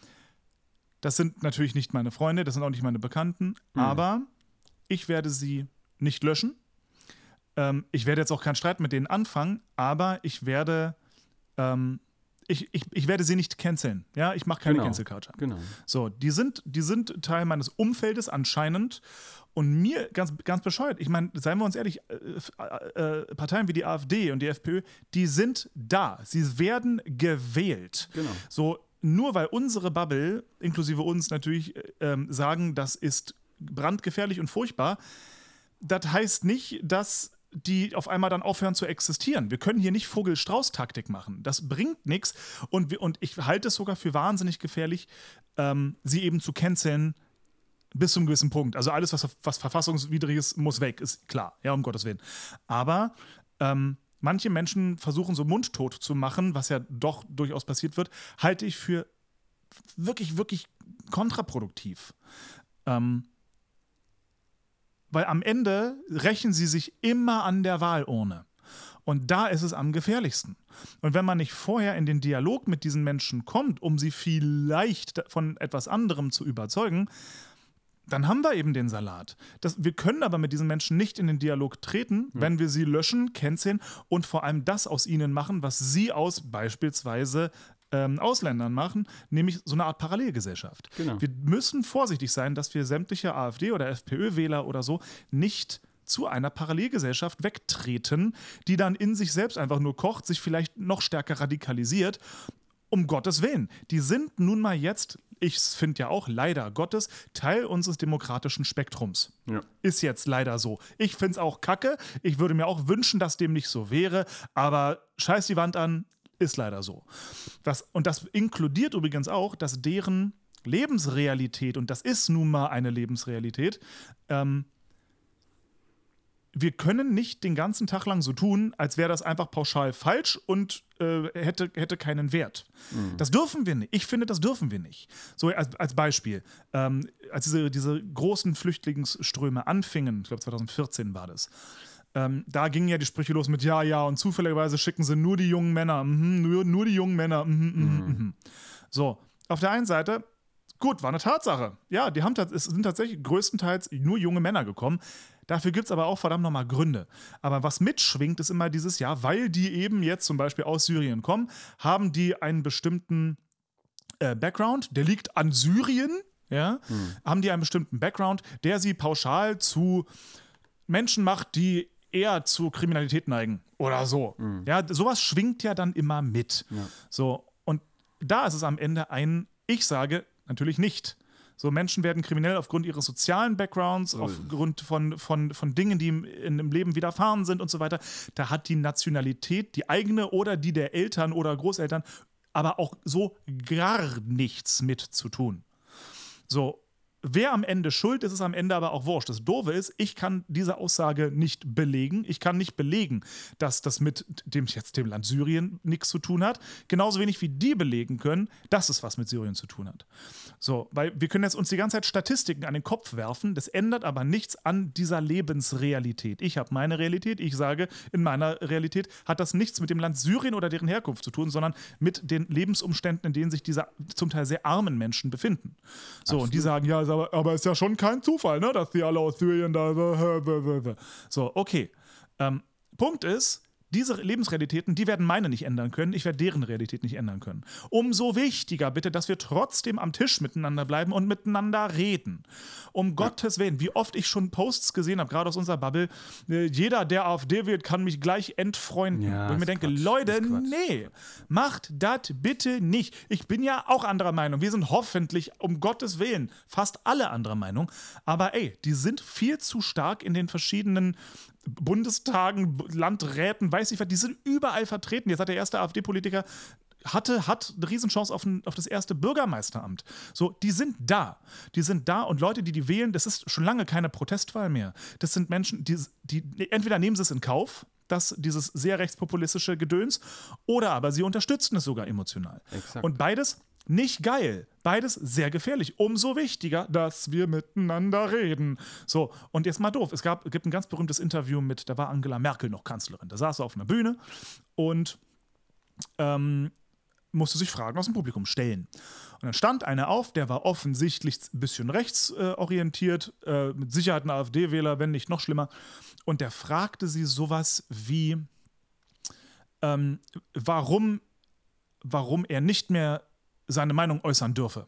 das sind natürlich nicht meine Freunde, das sind auch nicht meine Bekannten, Mhm. aber ich werde sie nicht löschen. Ähm, ich werde jetzt auch keinen Streit mit denen anfangen, aber ich werde, ähm, ich, ich, ich werde sie nicht canceln. Ja, ich mache keine Genau. Cancel Culture. Genau. So, die sind, die sind Teil meines Umfeldes anscheinend und mir ganz, ganz bescheuert. Ich meine, seien wir uns ehrlich, äh, äh, äh, Parteien wie die AfD und die FPÖ, die sind da. Sie werden gewählt. Genau. So, nur weil unsere Bubble, inklusive uns natürlich, äh, ähm, sagen, das ist brandgefährlich und furchtbar, das heißt nicht, dass die auf einmal dann aufhören zu existieren. Wir können hier nicht Vogel-Strauß-Taktik machen. Das bringt nichts. Und, wir- und ich halte es sogar für wahnsinnig gefährlich, ähm, sie eben zu canceln bis zu einem gewissen Punkt. Also alles, was, was verfassungswidrig ist, muss weg, ist klar. Ja, um Gottes Willen. Aber ähm, manche Menschen versuchen so mundtot zu machen, was ja doch durchaus passiert wird, halte ich für wirklich, wirklich kontraproduktiv. Ähm, Weil am Ende rächen sie sich immer an der Wahlurne. Und da ist es am gefährlichsten. Und wenn man nicht vorher in den Dialog mit diesen Menschen kommt, um sie vielleicht von etwas anderem zu überzeugen, dann haben wir eben den Salat. Das, wir können aber mit diesen Menschen nicht in den Dialog treten, wenn wir sie löschen, canceln und vor allem das aus ihnen machen, was sie aus beispielsweise ähm, Ausländern machen, nämlich so eine Art Parallelgesellschaft. Genau. Wir müssen vorsichtig sein, dass wir sämtliche AfD- oder FPÖ-Wähler oder so nicht zu einer Parallelgesellschaft wegtreten, die dann in sich selbst einfach nur kocht, sich vielleicht noch stärker radikalisiert. Um Gottes Willen. Die sind nun mal jetzt, ich finde ja auch leider Gottes, Teil unseres demokratischen Spektrums. Ja. Ist jetzt leider so. Ich finde es auch kacke. Ich würde mir auch wünschen, dass dem nicht so wäre. Aber scheiß die Wand an, ist leider so. Das, und das inkludiert übrigens auch, dass deren Lebensrealität, und das ist nun mal eine Lebensrealität, ähm, wir können nicht den ganzen Tag lang so tun, als wäre das einfach pauschal falsch und äh, hätte, hätte keinen Wert. Mhm. Das dürfen wir nicht. Ich finde, das dürfen wir nicht. So als, als Beispiel, ähm, als diese, diese großen Flüchtlingsströme anfingen, ich glaube zwanzig vierzehn war das, ähm, da gingen ja die Sprüche los mit ja, ja und zufälligerweise schicken sie nur die jungen Männer, mhm, nur, nur die jungen Männer. Mhm, mhm, mhm. So, auf der einen Seite, gut, war eine Tatsache. Ja, die haben, es sind tatsächlich größtenteils nur junge Männer gekommen. Dafür gibt es aber auch verdammt nochmal Gründe. Aber was mitschwingt, ist immer dieses Jahr, weil die eben jetzt zum Beispiel aus Syrien kommen, haben die einen bestimmten äh, Background, der liegt an Syrien, ja, Mhm. haben die einen bestimmten Background, der sie pauschal zu Menschen macht, die eher zu Kriminalität neigen oder so. Mhm. Ja, sowas schwingt ja dann immer mit. Ja. So, und da ist es am Ende ein, ich sage, natürlich nicht. So, Menschen werden kriminell aufgrund ihres sozialen Backgrounds, So. aufgrund von, von, von Dingen, die im, in, im Leben widerfahren sind und so weiter. Da hat die Nationalität, die eigene oder die der Eltern oder Großeltern, aber auch so gar nichts mit zu tun. So, wer am Ende schuld ist, ist am Ende aber auch wurscht. Das Doofe ist, ich kann diese Aussage nicht belegen. Ich kann nicht belegen, dass das mit dem jetzt dem Land Syrien nichts zu tun hat. Genauso wenig wie die belegen können, dass es was mit Syrien zu tun hat. So, weil wir können jetzt uns die ganze Zeit Statistiken an den Kopf werfen. Das ändert aber nichts an dieser Lebensrealität. Ich habe meine Realität. Ich sage, in meiner Realität hat das nichts mit dem Land Syrien oder deren Herkunft zu tun, sondern mit den Lebensumständen, in denen sich diese zum Teil sehr armen Menschen befinden. So, und die sagen, ja, aber, aber ist ja schon kein Zufall, ne, dass die alle aus Syrien da. So, okay. Ähm, Punkt ist, diese Lebensrealitäten, die werden meine nicht ändern können, ich werde deren Realität nicht ändern können. Umso wichtiger bitte, dass wir trotzdem am Tisch miteinander bleiben und miteinander reden. Um ja. Gottes Willen, wie oft ich schon Posts gesehen habe, gerade aus unserer Bubble, äh, jeder, der AfD wählt, kann mich gleich entfreunden. Ja, wo ich mir denke, Quatsch. Leute, nee, macht das bitte nicht. Ich bin ja auch anderer Meinung. Wir sind hoffentlich, um Gottes Willen, fast alle anderer Meinung. Aber ey, die sind viel zu stark in den verschiedenen Bundestagen, Landräten, weiß ich was, die sind überall vertreten. Jetzt hat der erste AfD-Politiker hatte, hat eine Riesenchance auf, ein, auf das erste Bürgermeisteramt. So, die sind da. Die sind da und Leute, die die wählen, das ist schon lange keine Protestwahl mehr. Das sind Menschen, die, die entweder nehmen sie es in Kauf, dass dieses sehr rechtspopulistische Gedöns, oder aber sie unterstützen es sogar emotional. Exakt. Und beides nicht geil. Beides sehr gefährlich. Umso wichtiger, dass wir miteinander reden. So, und jetzt mal doof. Es gab, gibt ein ganz berühmtes Interview mit, da war Angela Merkel noch Kanzlerin. Da saß sie auf einer Bühne und ähm, musste sich Fragen aus dem Publikum stellen. Und dann stand einer auf, der war offensichtlich ein bisschen rechtsorientiert, äh, mit Sicherheit ein AfD-Wähler, wenn nicht noch schlimmer. Und der fragte sie sowas wie, ähm, warum, warum er nicht mehr seine Meinung äußern dürfe.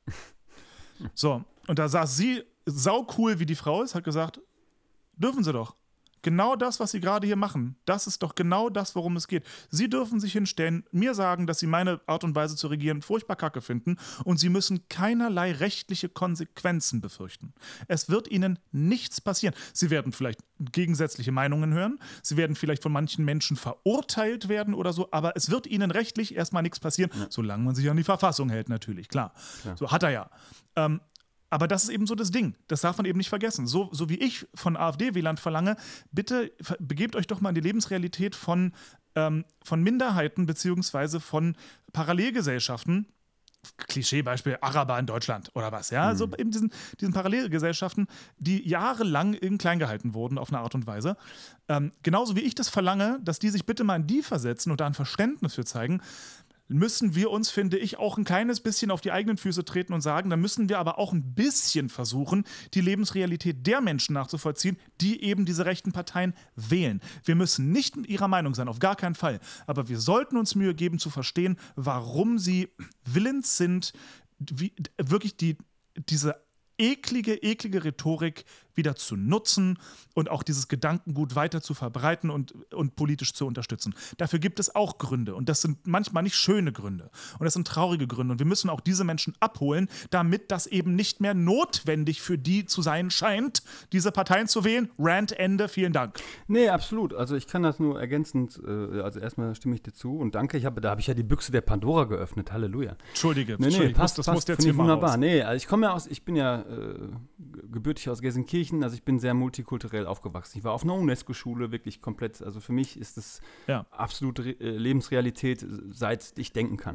So, und da saß sie, saucool wie die Frau ist, hat gesagt, dürfen Sie doch. Genau das, was Sie gerade hier machen, das ist doch genau das, worum es geht. Sie dürfen sich hinstellen, mir sagen, dass Sie meine Art und Weise zu regieren furchtbar kacke finden und Sie müssen keinerlei rechtliche Konsequenzen befürchten. Es wird Ihnen nichts passieren. Sie werden vielleicht gegensätzliche Meinungen hören, Sie werden vielleicht von manchen Menschen verurteilt werden oder so, aber es wird Ihnen rechtlich erstmal nichts passieren, ja. solange man sich an die Verfassung hält natürlich, klar. Ja. So hat er ja. Ähm, Aber das ist eben so das Ding. Das darf man eben nicht vergessen. So, so wie ich von AfD-Wählern verlange, bitte begebt euch doch mal in die Lebensrealität von, ähm, von Minderheiten beziehungsweise von Parallelgesellschaften. Klischeebeispiel Araber in Deutschland oder was, ja? Mhm. Also eben diesen, diesen Parallelgesellschaften, die jahrelang in klein gehalten wurden auf eine Art und Weise. Ähm, genauso wie ich das verlange, dass die sich bitte mal in die versetzen und da ein Verständnis für zeigen, müssen wir uns, finde ich, auch ein kleines bisschen auf die eigenen Füße treten und sagen, da müssen wir aber auch ein bisschen versuchen, die Lebensrealität der Menschen nachzuvollziehen, die eben diese rechten Parteien wählen. Wir müssen nicht ihrer Meinung sein, auf gar keinen Fall. Aber wir sollten uns Mühe geben zu verstehen, warum sie willens sind, wie, wirklich die, diese eklige, eklige Rhetorik wieder zu nutzen und auch dieses Gedankengut weiter zu verbreiten und, und politisch zu unterstützen. Dafür gibt es auch Gründe und das sind manchmal nicht schöne Gründe und das sind traurige Gründe und wir müssen auch diese Menschen abholen, damit das eben nicht mehr notwendig für die zu sein scheint, diese Parteien zu wählen. Rant, Ende, vielen Dank. Nee, absolut. Also ich kann das nur ergänzend, äh, also erstmal stimme ich dir zu und danke, ich habe, da habe ich ja die Büchse der Pandora geöffnet, Halleluja. Entschuldige, nee, nee, Entschuldige passt, das passt, muss jetzt hier mal wunderbar. raus. Nee, also ich komme ja aus, ich bin ja äh, gebürtig aus Gelsenkirchen, also ich bin sehr multikulturell aufgewachsen. Ich war auf einer UNESCO-Schule, wirklich komplett, also für mich ist das ja. absolute äh, Lebensrealität, seit ich denken kann.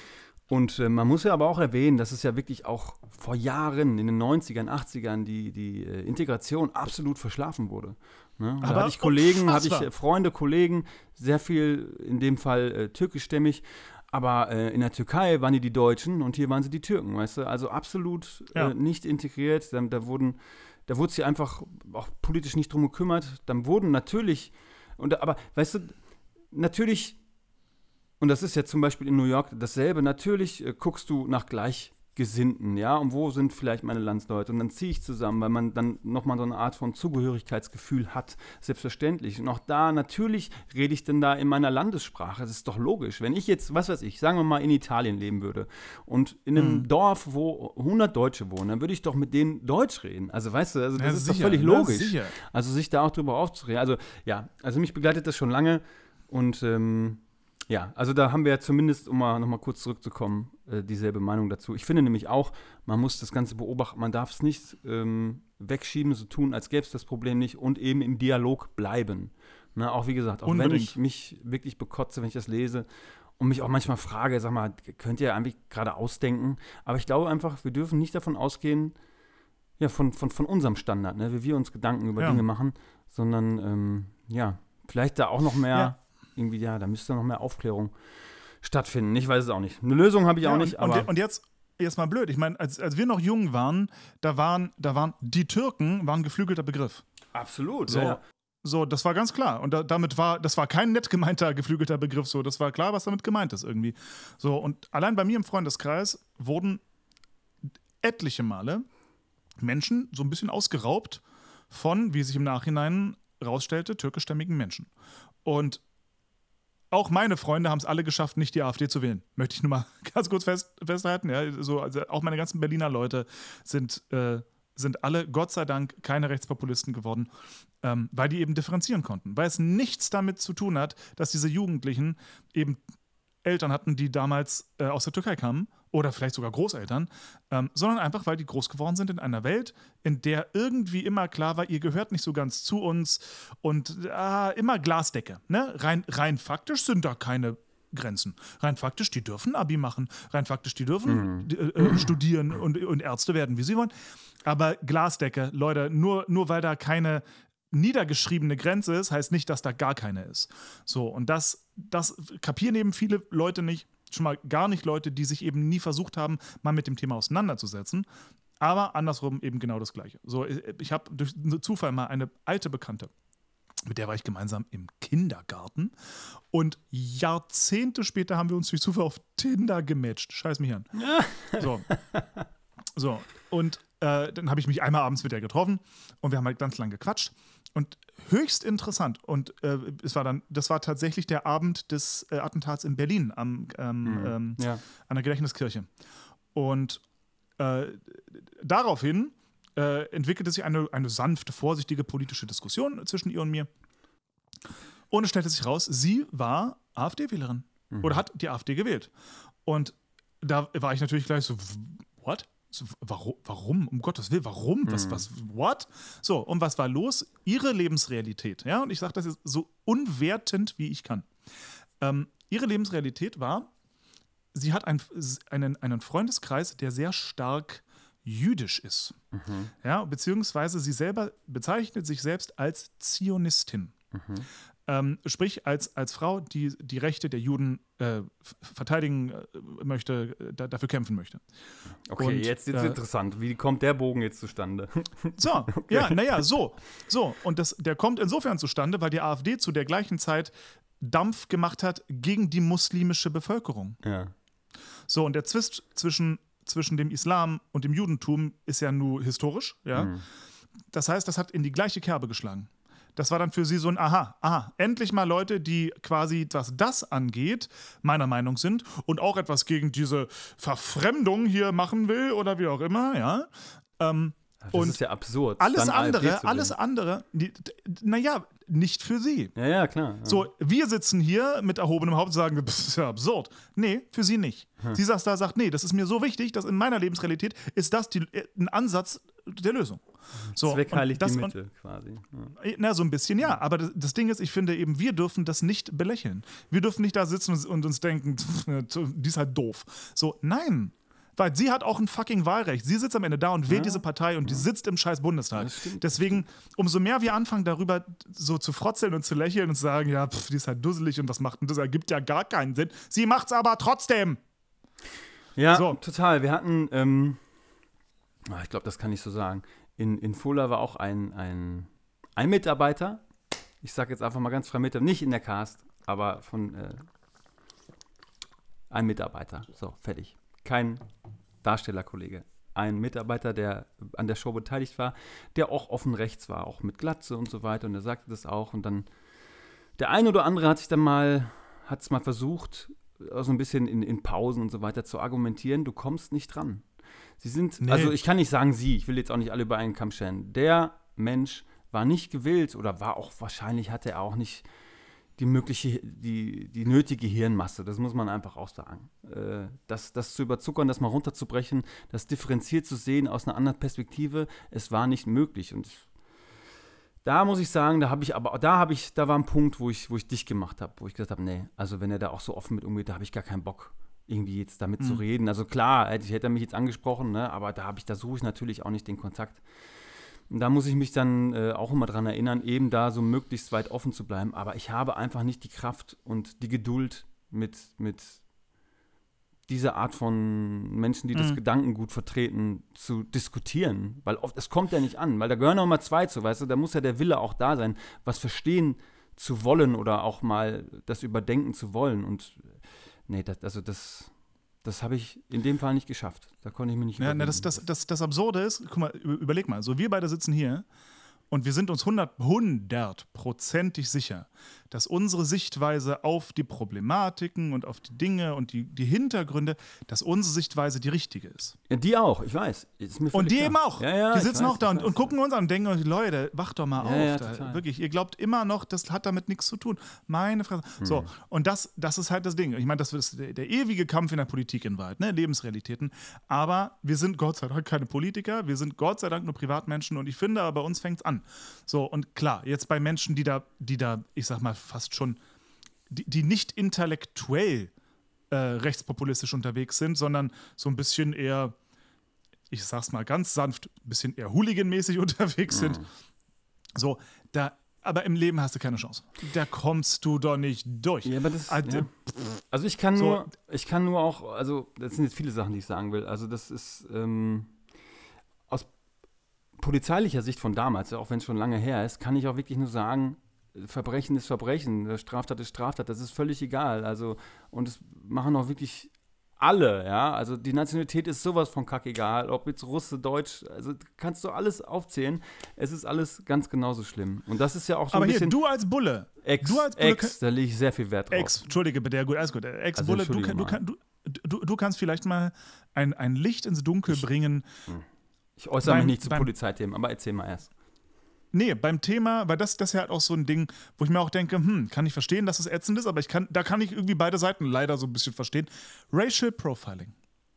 Und äh, man muss ja aber auch erwähnen, dass es ja wirklich auch vor Jahren, in den neunzigern, achtzigern, die, die äh, Integration absolut verschlafen wurde. Ne? Da hatte ich Kollegen, hatte ich äh, Freunde, Kollegen, sehr viel, in dem Fall äh, türkischstämmig, aber äh, in der Türkei waren die die Deutschen und hier waren sie die Türken, weißt du? Also absolut ja. äh, nicht integriert. Da, da wurden, da wurde sich einfach auch politisch nicht drum gekümmert. Dann wurden natürlich, und, aber weißt du, natürlich, und das ist ja zum Beispiel in New York dasselbe, natürlich äh, guckst du nach Gleichgesinnten, ja, und wo sind vielleicht meine Landsleute? Und dann ziehe ich zusammen, weil man dann nochmal so eine Art von Zugehörigkeitsgefühl hat, selbstverständlich. Und auch da, natürlich rede ich dann da in meiner Landessprache, das ist doch logisch. Wenn ich jetzt, was weiß ich, sagen wir mal in Italien leben würde und in einem mhm. Dorf, wo hundert Deutsche wohnen, dann würde ich doch mit denen Deutsch reden. Also weißt du, also das ja, ist sicher, doch völlig logisch. Ja, also sich da auch drüber aufzureden. Also ja, also mich begleitet das schon lange und ähm, ja, also da haben wir ja zumindest, um mal nochmal kurz zurückzukommen, äh, dieselbe Meinung dazu. Ich finde nämlich auch, man muss das Ganze beobachten, man darf es nicht ähm, wegschieben, so tun, als gäbe es das Problem nicht und eben im Dialog bleiben. Ne, auch wie gesagt, auch Unbedingt. Wenn ich mich wirklich bekotze, wenn ich das lese und mich auch manchmal frage, sag mal, könnt ihr eigentlich gerade ausdenken? Aber ich glaube einfach, wir dürfen nicht davon ausgehen, ja, von, von, von unserem Standard, ne, wie wir uns Gedanken über ja. Dinge machen, sondern ähm, ja, vielleicht da auch noch mehr ja. irgendwie, ja, da müsste noch mehr Aufklärung stattfinden. Ich weiß es auch nicht. Eine Lösung habe ich ja, auch nicht. Und, aber und jetzt, jetzt mal blöd. Ich meine, als, als wir noch jung waren, da waren, da waren die Türken waren ein geflügelter Begriff. Absolut. So, ja. So, das war ganz klar. Und da, damit war, das war kein nett gemeinter, geflügelter Begriff, so. Das war klar, was damit gemeint ist irgendwie. So, und allein bei mir im Freundeskreis wurden etliche Male Menschen so ein bisschen ausgeraubt von, wie sich im Nachhinein rausstellte, türkischstämmigen Menschen. Und auch meine Freunde haben es alle geschafft, nicht die AfD zu wählen. Möchte ich nur mal ganz kurz fest, festhalten. Ja, so, also auch meine ganzen Berliner Leute sind, äh, sind alle, Gott sei Dank, keine Rechtspopulisten geworden, ähm, weil die eben differenzieren konnten. Weil es nichts damit zu tun hat, dass diese Jugendlichen eben Eltern hatten, die damals äh, aus der Türkei kamen oder vielleicht sogar Großeltern, ähm, sondern einfach, weil die groß geworden sind in einer Welt, in der irgendwie immer klar war, ihr gehört nicht so ganz zu uns und äh, immer Glasdecke. Ne? Rein, rein faktisch sind da keine Grenzen. Rein faktisch, die dürfen Abi machen. Rein faktisch, die dürfen Mhm. die, äh, studieren und, und Ärzte werden, wie sie wollen. Aber Glasdecke, Leute, nur, nur weil da keine niedergeschriebene Grenze ist, heißt nicht, dass da gar keine ist. So, und das, das kapieren eben viele Leute nicht, schon mal gar nicht Leute, die sich eben nie versucht haben, mal mit dem Thema auseinanderzusetzen. Aber andersrum eben genau das Gleiche. So, ich habe durch Zufall mal eine alte Bekannte, mit der war ich gemeinsam im Kindergarten und Jahrzehnte später haben wir uns durch Zufall auf Tinder gematcht. Scheiß mich an. So, so. Und äh, dann habe ich mich einmal abends mit der getroffen und wir haben halt ganz lang gequatscht. Und höchst interessant. Und äh, es war dann, das war tatsächlich der Abend des äh, Attentats in Berlin am, ähm, Mhm. ähm, Ja. an der Gedächtniskirche. Und äh, daraufhin äh, entwickelte sich eine, eine sanfte, vorsichtige politische Diskussion zwischen ihr und mir. Und es stellte sich raus, sie war AfD-Wählerin Mhm. oder hat die AfD gewählt. Und da war ich natürlich gleich so, what? So, warum, warum? Um Gottes Willen, warum? Was, Mhm. was, what? So, und was war los? Ihre Lebensrealität, ja, und ich sage das jetzt so unwertend, wie ich kann. Ähm, ihre Lebensrealität war, sie hat ein, einen, einen Freundeskreis, der sehr stark jüdisch ist. Mhm. Ja, beziehungsweise sie selber bezeichnet sich selbst als Zionistin. Mhm. Ähm, sprich, als, als Frau, die die Rechte der Juden äh, f- verteidigen äh, möchte, äh, da, dafür kämpfen möchte. Okay, Und, jetzt ist äh, interessant. Wie kommt der Bogen jetzt zustande? So, ja, naja, so. So, und das, der kommt insofern zustande, weil die AfD zu der gleichen Zeit Dampf gemacht hat gegen die muslimische Bevölkerung. Ja. So, und der Zwist zwischen, zwischen dem Islam und dem Judentum ist ja nur historisch, ja. Mhm. Das heißt, das hat in die gleiche Kerbe geschlagen. Das war dann für sie so ein Aha, aha, endlich mal Leute, die quasi, was das angeht, meiner Meinung sind und auch etwas gegen diese Verfremdung hier machen will oder wie auch immer, ja. Ähm, Das Und ist ja absurd. alles dann AfD andere, zu alles wählen. andere, die- d- naja, nicht für sie. Ja, ja, klar. Ja. So, wir sitzen hier mit erhobenem Haupt und sagen, das ist ja absurd. Nee, für sie nicht. Hm. Sie sagt da, sagt, nee, das ist mir so wichtig, dass in meiner Lebensrealität ist das die, äh, ein Ansatz der Lösung. So, Zweck und heiligt das, die und- Mitte quasi. Ja. Na, so ein bisschen, ja. Aber das, das Ding ist, ich finde eben, wir dürfen das nicht belächeln. Wir dürfen nicht da sitzen und, und uns denken, die ist halt doof. So, nein. Weil sie hat auch ein fucking Wahlrecht. Sie sitzt am Ende da und wählt Ja. diese Partei und die sitzt im scheiß Bundestag. Das stimmt. Deswegen, umso mehr wir anfangen, darüber so zu frotzeln und zu lächeln und zu sagen, ja, pff, die ist halt dusselig und was macht denn das? Ergibt ja gar keinen Sinn. Sie macht's aber trotzdem. Ja, So. total. Wir hatten, ähm, ah, ich glaube, das kann ich so sagen. In, in Fulda war auch ein, ein, ein Mitarbeiter, ich sage jetzt einfach mal ganz frei Mitarbeiter, nicht in der Cast, aber von äh, ein Mitarbeiter. So, fertig. Kein Darstellerkollege. Ein Mitarbeiter, der an der Show beteiligt war, der auch offen rechts war, auch mit Glatze und so weiter. Und er sagte das auch. Und dann der ein oder andere hat sich dann mal, hat es mal versucht, so ein bisschen in, in Pausen und so weiter zu argumentieren, du kommst nicht dran. Sie sind, Nee. also ich kann nicht sagen sie, ich will jetzt auch nicht alle über einen Kamm scheren. Der Mensch war nicht gewillt oder war auch, wahrscheinlich hatte er auch nicht die mögliche, die, die nötige Hirnmasse, das muss man einfach auch sagen. Äh, das, das zu überzuckern, das mal runterzubrechen, das differenziert zu sehen aus einer anderen Perspektive, es war nicht möglich. Und da muss ich sagen, da habe ich aber, da habe ich, da war ein Punkt, wo ich, wo ich dich gemacht habe, wo ich gesagt habe, nee, also wenn er da auch so offen mit umgeht, da habe ich gar keinen Bock, irgendwie jetzt damit zu Mhm. reden. Also klar, hätte, hätte er mich jetzt angesprochen, ne, aber da habe ich, da suche ich natürlich auch nicht den Kontakt. Und da muss ich mich dann äh, auch immer dran erinnern, eben da so möglichst weit offen zu bleiben. Aber ich habe einfach nicht die Kraft und die Geduld mit, mit diese Art von Menschen, die das Mhm. Gedankengut vertreten, zu diskutieren. Weil oft, es kommt ja nicht an, weil da gehören auch mal zwei zu, weißt du, da muss ja der Wille auch da sein, was verstehen zu wollen oder auch mal das überdenken zu wollen. Und nee, das, also das, das habe ich in dem Fall nicht geschafft. Da konnte ich mich nicht Ja, überwinden. na, das, das, das, das Absurde ist, guck mal, ü- überleg mal, so wir beide sitzen hier und wir sind uns hundert, hundertprozentig sicher, dass unsere Sichtweise auf die Problematiken und auf die Dinge und die, die Hintergründe, dass unsere Sichtweise die richtige ist. Ja, die auch, ich weiß. Ist mir Und völlig die klar. eben auch. Ja, ja, die ich sitzen weiß, auch da ich und, weiß, und gucken uns an und denken, Leute, wacht doch mal Ja, auf. ja, da, total. wirklich, ihr glaubt immer noch, das hat damit nichts zu tun. Meine Fresse. So, und das, das ist halt das Ding. Ich meine, das ist der, der ewige Kampf in der Politik in Wahrheit, ne? Lebensrealitäten. Aber wir sind Gott sei Dank keine Politiker, wir sind Gott sei Dank nur Privatmenschen und ich finde, aber bei uns fängt es an. So, und klar, jetzt bei Menschen, die da, die da, ich sag mal, fast schon, die, die nicht intellektuell äh, rechtspopulistisch unterwegs sind, sondern so ein bisschen eher, ich sag's mal ganz sanft, ein bisschen eher hooliganmäßig unterwegs sind. So, da, aber im Leben hast du keine Chance. Da kommst du doch nicht durch. Ja, aber das, Also, ja. Also ich kann So. nur, ich kann nur auch, also das sind jetzt viele Sachen, die ich sagen will. Also das ist ähm, aus polizeilicher Sicht von damals, auch wenn es schon lange her ist, kann ich auch wirklich nur sagen, Verbrechen ist Verbrechen, Straftat ist Straftat, das ist völlig egal. Also, und es machen auch wirklich alle, ja. Also die Nationalität ist sowas von kackegal, ob jetzt Russe, Deutsch, also kannst du alles aufzählen. Es ist alles ganz genauso schlimm. Und das ist ja auch so aber ein hier, bisschen du als Bulle, Ex, du als Bulle Ex, da lege ich sehr viel Wert drauf. Ex, Entschuldige bitte, ja gut, alles gut. Ex-Bulle, Also, du, kann- du, entschuldige kann- du, du, du kannst vielleicht mal ein, ein Licht ins Dunkel bringen. Ich äußere mich beim- nicht zu beim- Polizeithemen, aber erzähl mal erst. Nee, beim Thema, weil das, das ist ja halt auch so ein Ding, wo ich mir auch denke, hm, kann ich verstehen, dass es ätzend ist, aber ich kann, da kann ich irgendwie beide Seiten leider so ein bisschen verstehen. Racial Profiling.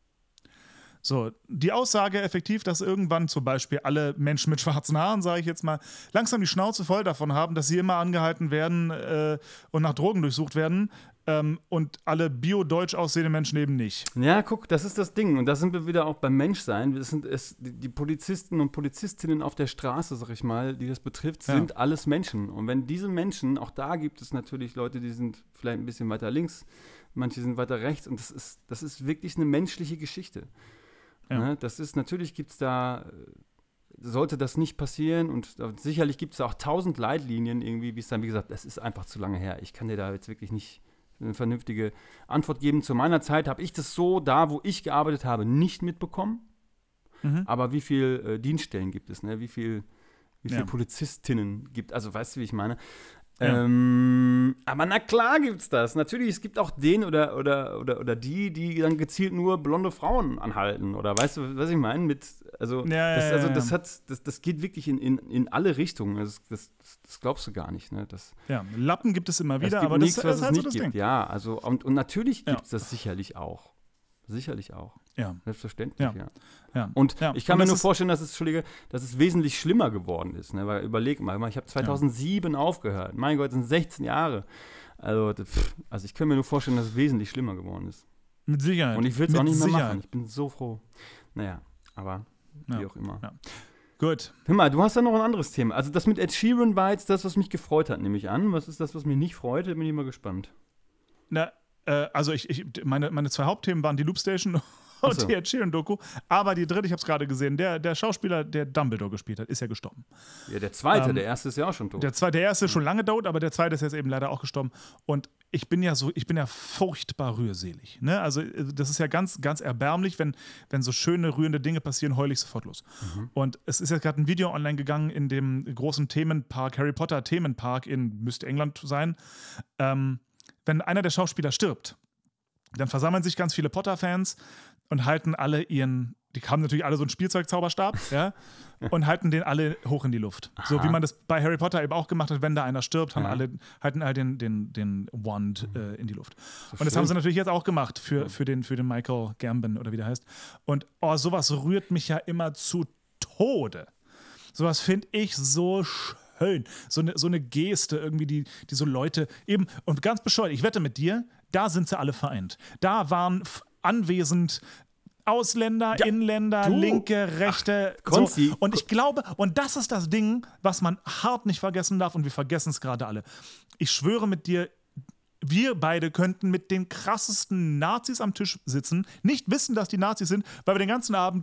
So, die Aussage effektiv, dass irgendwann zum Beispiel alle Menschen mit schwarzen Haaren, sage ich jetzt mal, langsam die Schnauze voll davon haben, dass sie immer angehalten werden äh, und nach Drogen durchsucht werden ähm, und alle bio-deutsch aussehenden Menschen eben nicht. Ja, guck, das ist das Ding. Und da sind wir wieder auch beim Menschsein. Wir sind es, die, die Polizisten und Polizistinnen auf der Straße, sag ich mal, die das betrifft, Ja. sind alles Menschen. Und wenn diese Menschen, auch da gibt es natürlich Leute, die sind vielleicht ein bisschen weiter links, manche sind weiter rechts. Und das ist, das ist wirklich eine menschliche Geschichte. Ja. Ne? Das ist, natürlich gibt es da, äh, sollte das nicht passieren. Und äh, sicherlich gibt es auch tausend Leitlinien irgendwie, wie es dann, wie gesagt, das ist einfach zu lange her. Ich kann dir da jetzt wirklich nicht eine vernünftige Antwort geben. Zu meiner Zeit habe ich das so, da wo ich gearbeitet habe, nicht mitbekommen. Mhm. Aber wie viele äh, Dienststellen gibt es, ne? Wie viel, wie viele Ja. Polizistinnen gibt, also weißt du, wie ich meine? Ja. Ähm, aber na klar gibt's das. Natürlich, es gibt auch den oder, oder, oder, oder die, die dann gezielt nur blonde Frauen anhalten. Oder weißt du, was ich meine? Mit, also, Ja, das, ja, also ja, das ja. hat, das, das geht wirklich in, in, in alle Richtungen. Das, das, das glaubst du gar nicht, ne? Das, Ja, Lappen gibt es immer es wieder, gibt aber das, nichts, das was ist es halt so nicht das gibt. Ding. Ja, also, und, und natürlich Ja. gibt es das sicherlich auch. Sicherlich auch. Ja, Selbstverständlich, Ja. ja. ja. Und ja. ich kann Und mir das nur ist- vorstellen, dass es, Entschuldige, dass es wesentlich schlimmer geworden ist. Ne? Weil überleg mal, ich habe zweitausendsieben aufgehört. Mein Gott, das sind sechzehn Jahre. Also, das- pff, also ich kann mir nur vorstellen, dass es wesentlich schlimmer geworden ist. Mit Sicherheit. Und ich will es auch Mit nicht mehr Sicherheit. machen. Ich bin so froh. Naja, aber Ja. wie auch immer. Ja. Gut. Hör mal, du hast da noch ein anderes Thema. Also das mit Ed Sheeran war jetzt das, was mich gefreut hat, nehme ich an. Was ist das, was mich nicht freut? Da bin ich mal gespannt. Na, äh, also ich, ich, meine, meine zwei Hauptthemen waren die Loopstation und so. die Ed Sheeran-Doku. Aber die dritte, ich habe es gerade gesehen, der, der Schauspieler, der Dumbledore gespielt hat, ist ja gestorben. Ja, der zweite, Ähm, der erste ist ja auch schon tot. Der, zweite, der erste ist schon lange tot, aber der zweite ist jetzt eben leider auch gestorben. Und ich bin ja so, ich bin ja furchtbar rührselig. Ne? Also äh, das ist ja ganz, ganz erbärmlich, wenn, wenn so schöne, rührende Dinge passieren, heul ich sofort los. Und es ist jetzt gerade ein Video online gegangen in dem großen Themenpark, Harry Potter Themenpark in, müsste England sein. Ähm, wenn einer der Schauspieler stirbt, dann versammeln sich ganz viele Potter-Fans und halten alle ihren, die haben natürlich alle so einen Spielzeugzauberstab, ja, und halten den alle hoch in die Luft. So Aha. wie man das bei Harry Potter eben auch gemacht hat, wenn da einer stirbt, haben Ja. alle, halten alle den, den, den Wand äh, in die Luft. Und das schön. haben sie natürlich jetzt auch gemacht für, für, den, für den Michael Gambon oder wie der heißt. Und oh, sowas rührt mich ja immer zu Tode. Sowas finde ich so schön. So eine, so eine Geste irgendwie, die, die so Leute eben, und ganz bescheuert, ich wette mit dir, da sind sie alle vereint. Da waren f- anwesend Ausländer, Ja, Inländer, du. Linke, Rechte. Ach, Konzi. so. Und ich glaube, und das ist das Ding, was man hart nicht vergessen darf, und wir vergessen es gerade alle. Ich schwöre mit dir, wir beide könnten mit den krassesten Nazis am Tisch sitzen, nicht wissen, dass die Nazis sind, weil wir den ganzen Abend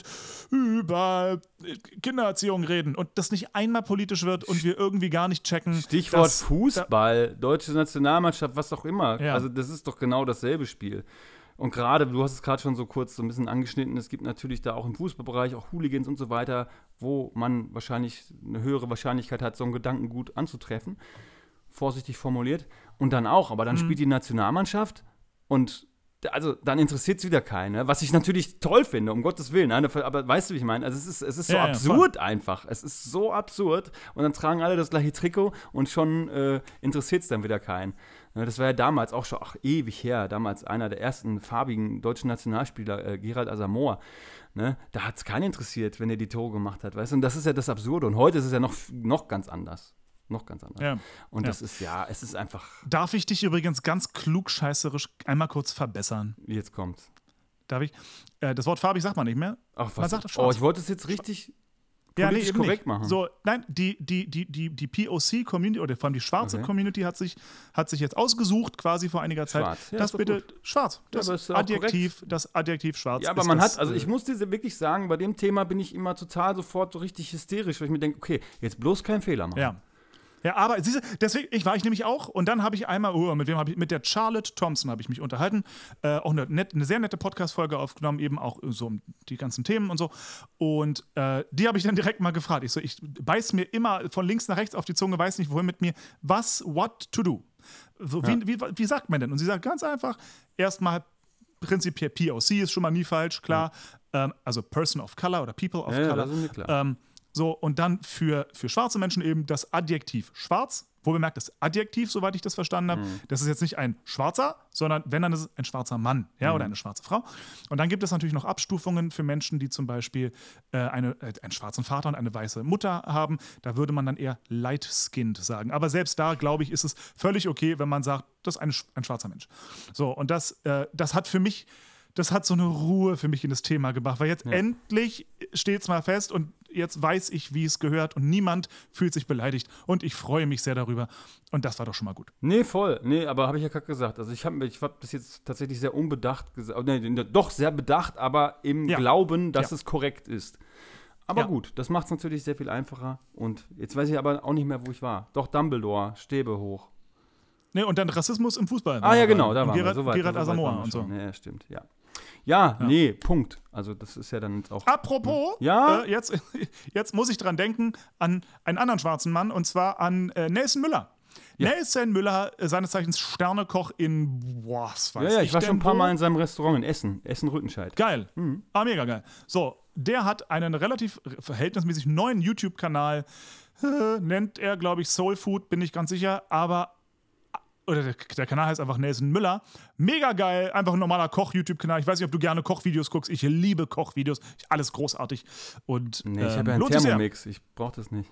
über Kindererziehung reden und das nicht einmal politisch wird und wir irgendwie gar nicht checken. Stichwort dass, Fußball, deutsche Nationalmannschaft, was auch immer. Ja. Also das ist doch genau dasselbe Spiel. Und gerade, du hast es gerade schon so kurz so ein bisschen angeschnitten, es gibt natürlich da auch im Fußballbereich auch Hooligans und so weiter, wo man wahrscheinlich eine höhere Wahrscheinlichkeit hat, so einen Gedankengut anzutreffen. Vorsichtig formuliert. Und dann auch, aber dann mhm. spielt die Nationalmannschaft und also dann interessiert es wieder keinen, was ich natürlich toll finde, um Gottes Willen. Ne? Aber weißt du, wie ich meine? Also es ist, es ist so ja, absurd ja, einfach. Es ist so absurd und dann tragen alle das gleiche Trikot und schon äh, interessiert es dann wieder keinen. Ne? Das war ja damals auch schon ach, ewig her, damals einer der ersten farbigen deutschen Nationalspieler, äh, Gerald Asamoah. Ne? Da hat es keinen interessiert, wenn er die Tore gemacht hat. Weißt du? Und das ist ja das Absurde. Und heute ist es ja noch, noch ganz anders. Noch ganz anders. Ja. Und ja. das ist, ja, es ist einfach. Darf ich dich übrigens ganz klugscheißerisch einmal kurz verbessern? Jetzt kommt's. Darf ich? Äh, das Wort farbig sagt man nicht mehr. Ach, was? Man sagt schwarz. Oh, ich wollte es jetzt richtig ja, politisch nee, korrekt nicht. machen. So, nein, die, die, die, die, die P O C-Community oder vor allem die schwarze okay. Community hat sich, hat sich jetzt ausgesucht, quasi vor einiger Zeit. Schwarz. Ja, das bitte gut. schwarz. Das, ja, ist Adjektiv, das Adjektiv schwarz. Ja, aber ist man das, hat, also äh, ich muss dir wirklich sagen, bei dem Thema bin ich immer total sofort so richtig hysterisch, weil ich mir denke, okay, jetzt bloß keinen Fehler machen. Ja. Ja, aber siehst du, deswegen, ich war ich nämlich auch und dann habe ich einmal, oh, mit wem habe ich, mit der Charlotte Thompson habe ich mich unterhalten, äh, auch eine, net, eine sehr nette Podcast-Folge aufgenommen, eben auch so um die ganzen Themen und so und äh, die habe ich dann direkt mal gefragt, ich so, ich beiß mir immer von links nach rechts auf die Zunge, weiß nicht wohin mit mir, was, what to do, so, ja. wie, wie, wie sagt man denn? Und sie sagt ganz einfach, erstmal prinzipiell P O C ist schon mal nie falsch, klar, mhm. ähm, also Person of Color oder People of ja, Color, das ist mir klar. Ähm, So, und dann für, für schwarze Menschen eben das Adjektiv schwarz. Wo bemerkt das Adjektiv, soweit ich das verstanden habe, mhm. das ist jetzt nicht ein Schwarzer, sondern wenn, dann ist es ein schwarzer Mann, ja, mhm. oder eine schwarze Frau. Und dann gibt es natürlich noch Abstufungen für Menschen, die zum Beispiel äh, eine, äh, einen schwarzen Vater und eine weiße Mutter haben. Da würde man dann eher light-skinned sagen. Aber selbst da, glaube ich, ist es völlig okay, wenn man sagt, das ist ein, ein schwarzer Mensch. So, und das, äh, das hat für mich Das hat so eine Ruhe für mich in das Thema gebracht, weil jetzt ja. endlich steht es mal fest und jetzt weiß ich, wie es gehört und niemand fühlt sich beleidigt und ich freue mich sehr darüber und das war doch schon mal gut. Nee, voll. Nee, aber habe ich ja gerade gesagt. Also ich habe ich hab das jetzt tatsächlich sehr unbedacht gesagt. Nee, doch sehr bedacht, aber im ja. Glauben, dass ja. es korrekt ist. Aber ja. gut, das macht es natürlich sehr viel einfacher und jetzt weiß ich aber auch nicht mehr, wo ich war. Doch, Dumbledore, Stäbe hoch. Nee, und dann Rassismus im Fußball. Ah ja, genau, da waren Gerard, wir. So weit, Gerard so Asamoah und so. Nee, ja, stimmt, ja. Ja, ja, nee, Punkt. Also das ist ja dann auch... Apropos, ja? äh, jetzt, jetzt muss ich dran denken an einen anderen schwarzen Mann, und zwar an äh, Nelson Müller. Ja. Nelson Müller, äh, seines Zeichens Sternekoch in, boah, was weiß ich. Ja, ja, ich war denn schon ein paar wo? Mal in seinem Restaurant in Essen, Essen-Rüttenscheid. Geil, mhm. ah, mega geil. So, der hat einen relativ verhältnismäßig neuen YouTube-Kanal, äh, nennt er, glaube ich, Soul Food, bin ich ganz sicher, aber oder der, der Kanal heißt einfach Nelson Müller. Mega geil, einfach ein normaler Koch-YouTube-Kanal. Ich weiß nicht, ob du gerne Kochvideos guckst. Ich liebe Kochvideos. Alles großartig. Und, nee, ich ähm, habe ja einen lohnt sich sehr. Thermomix. Ich brauche das nicht.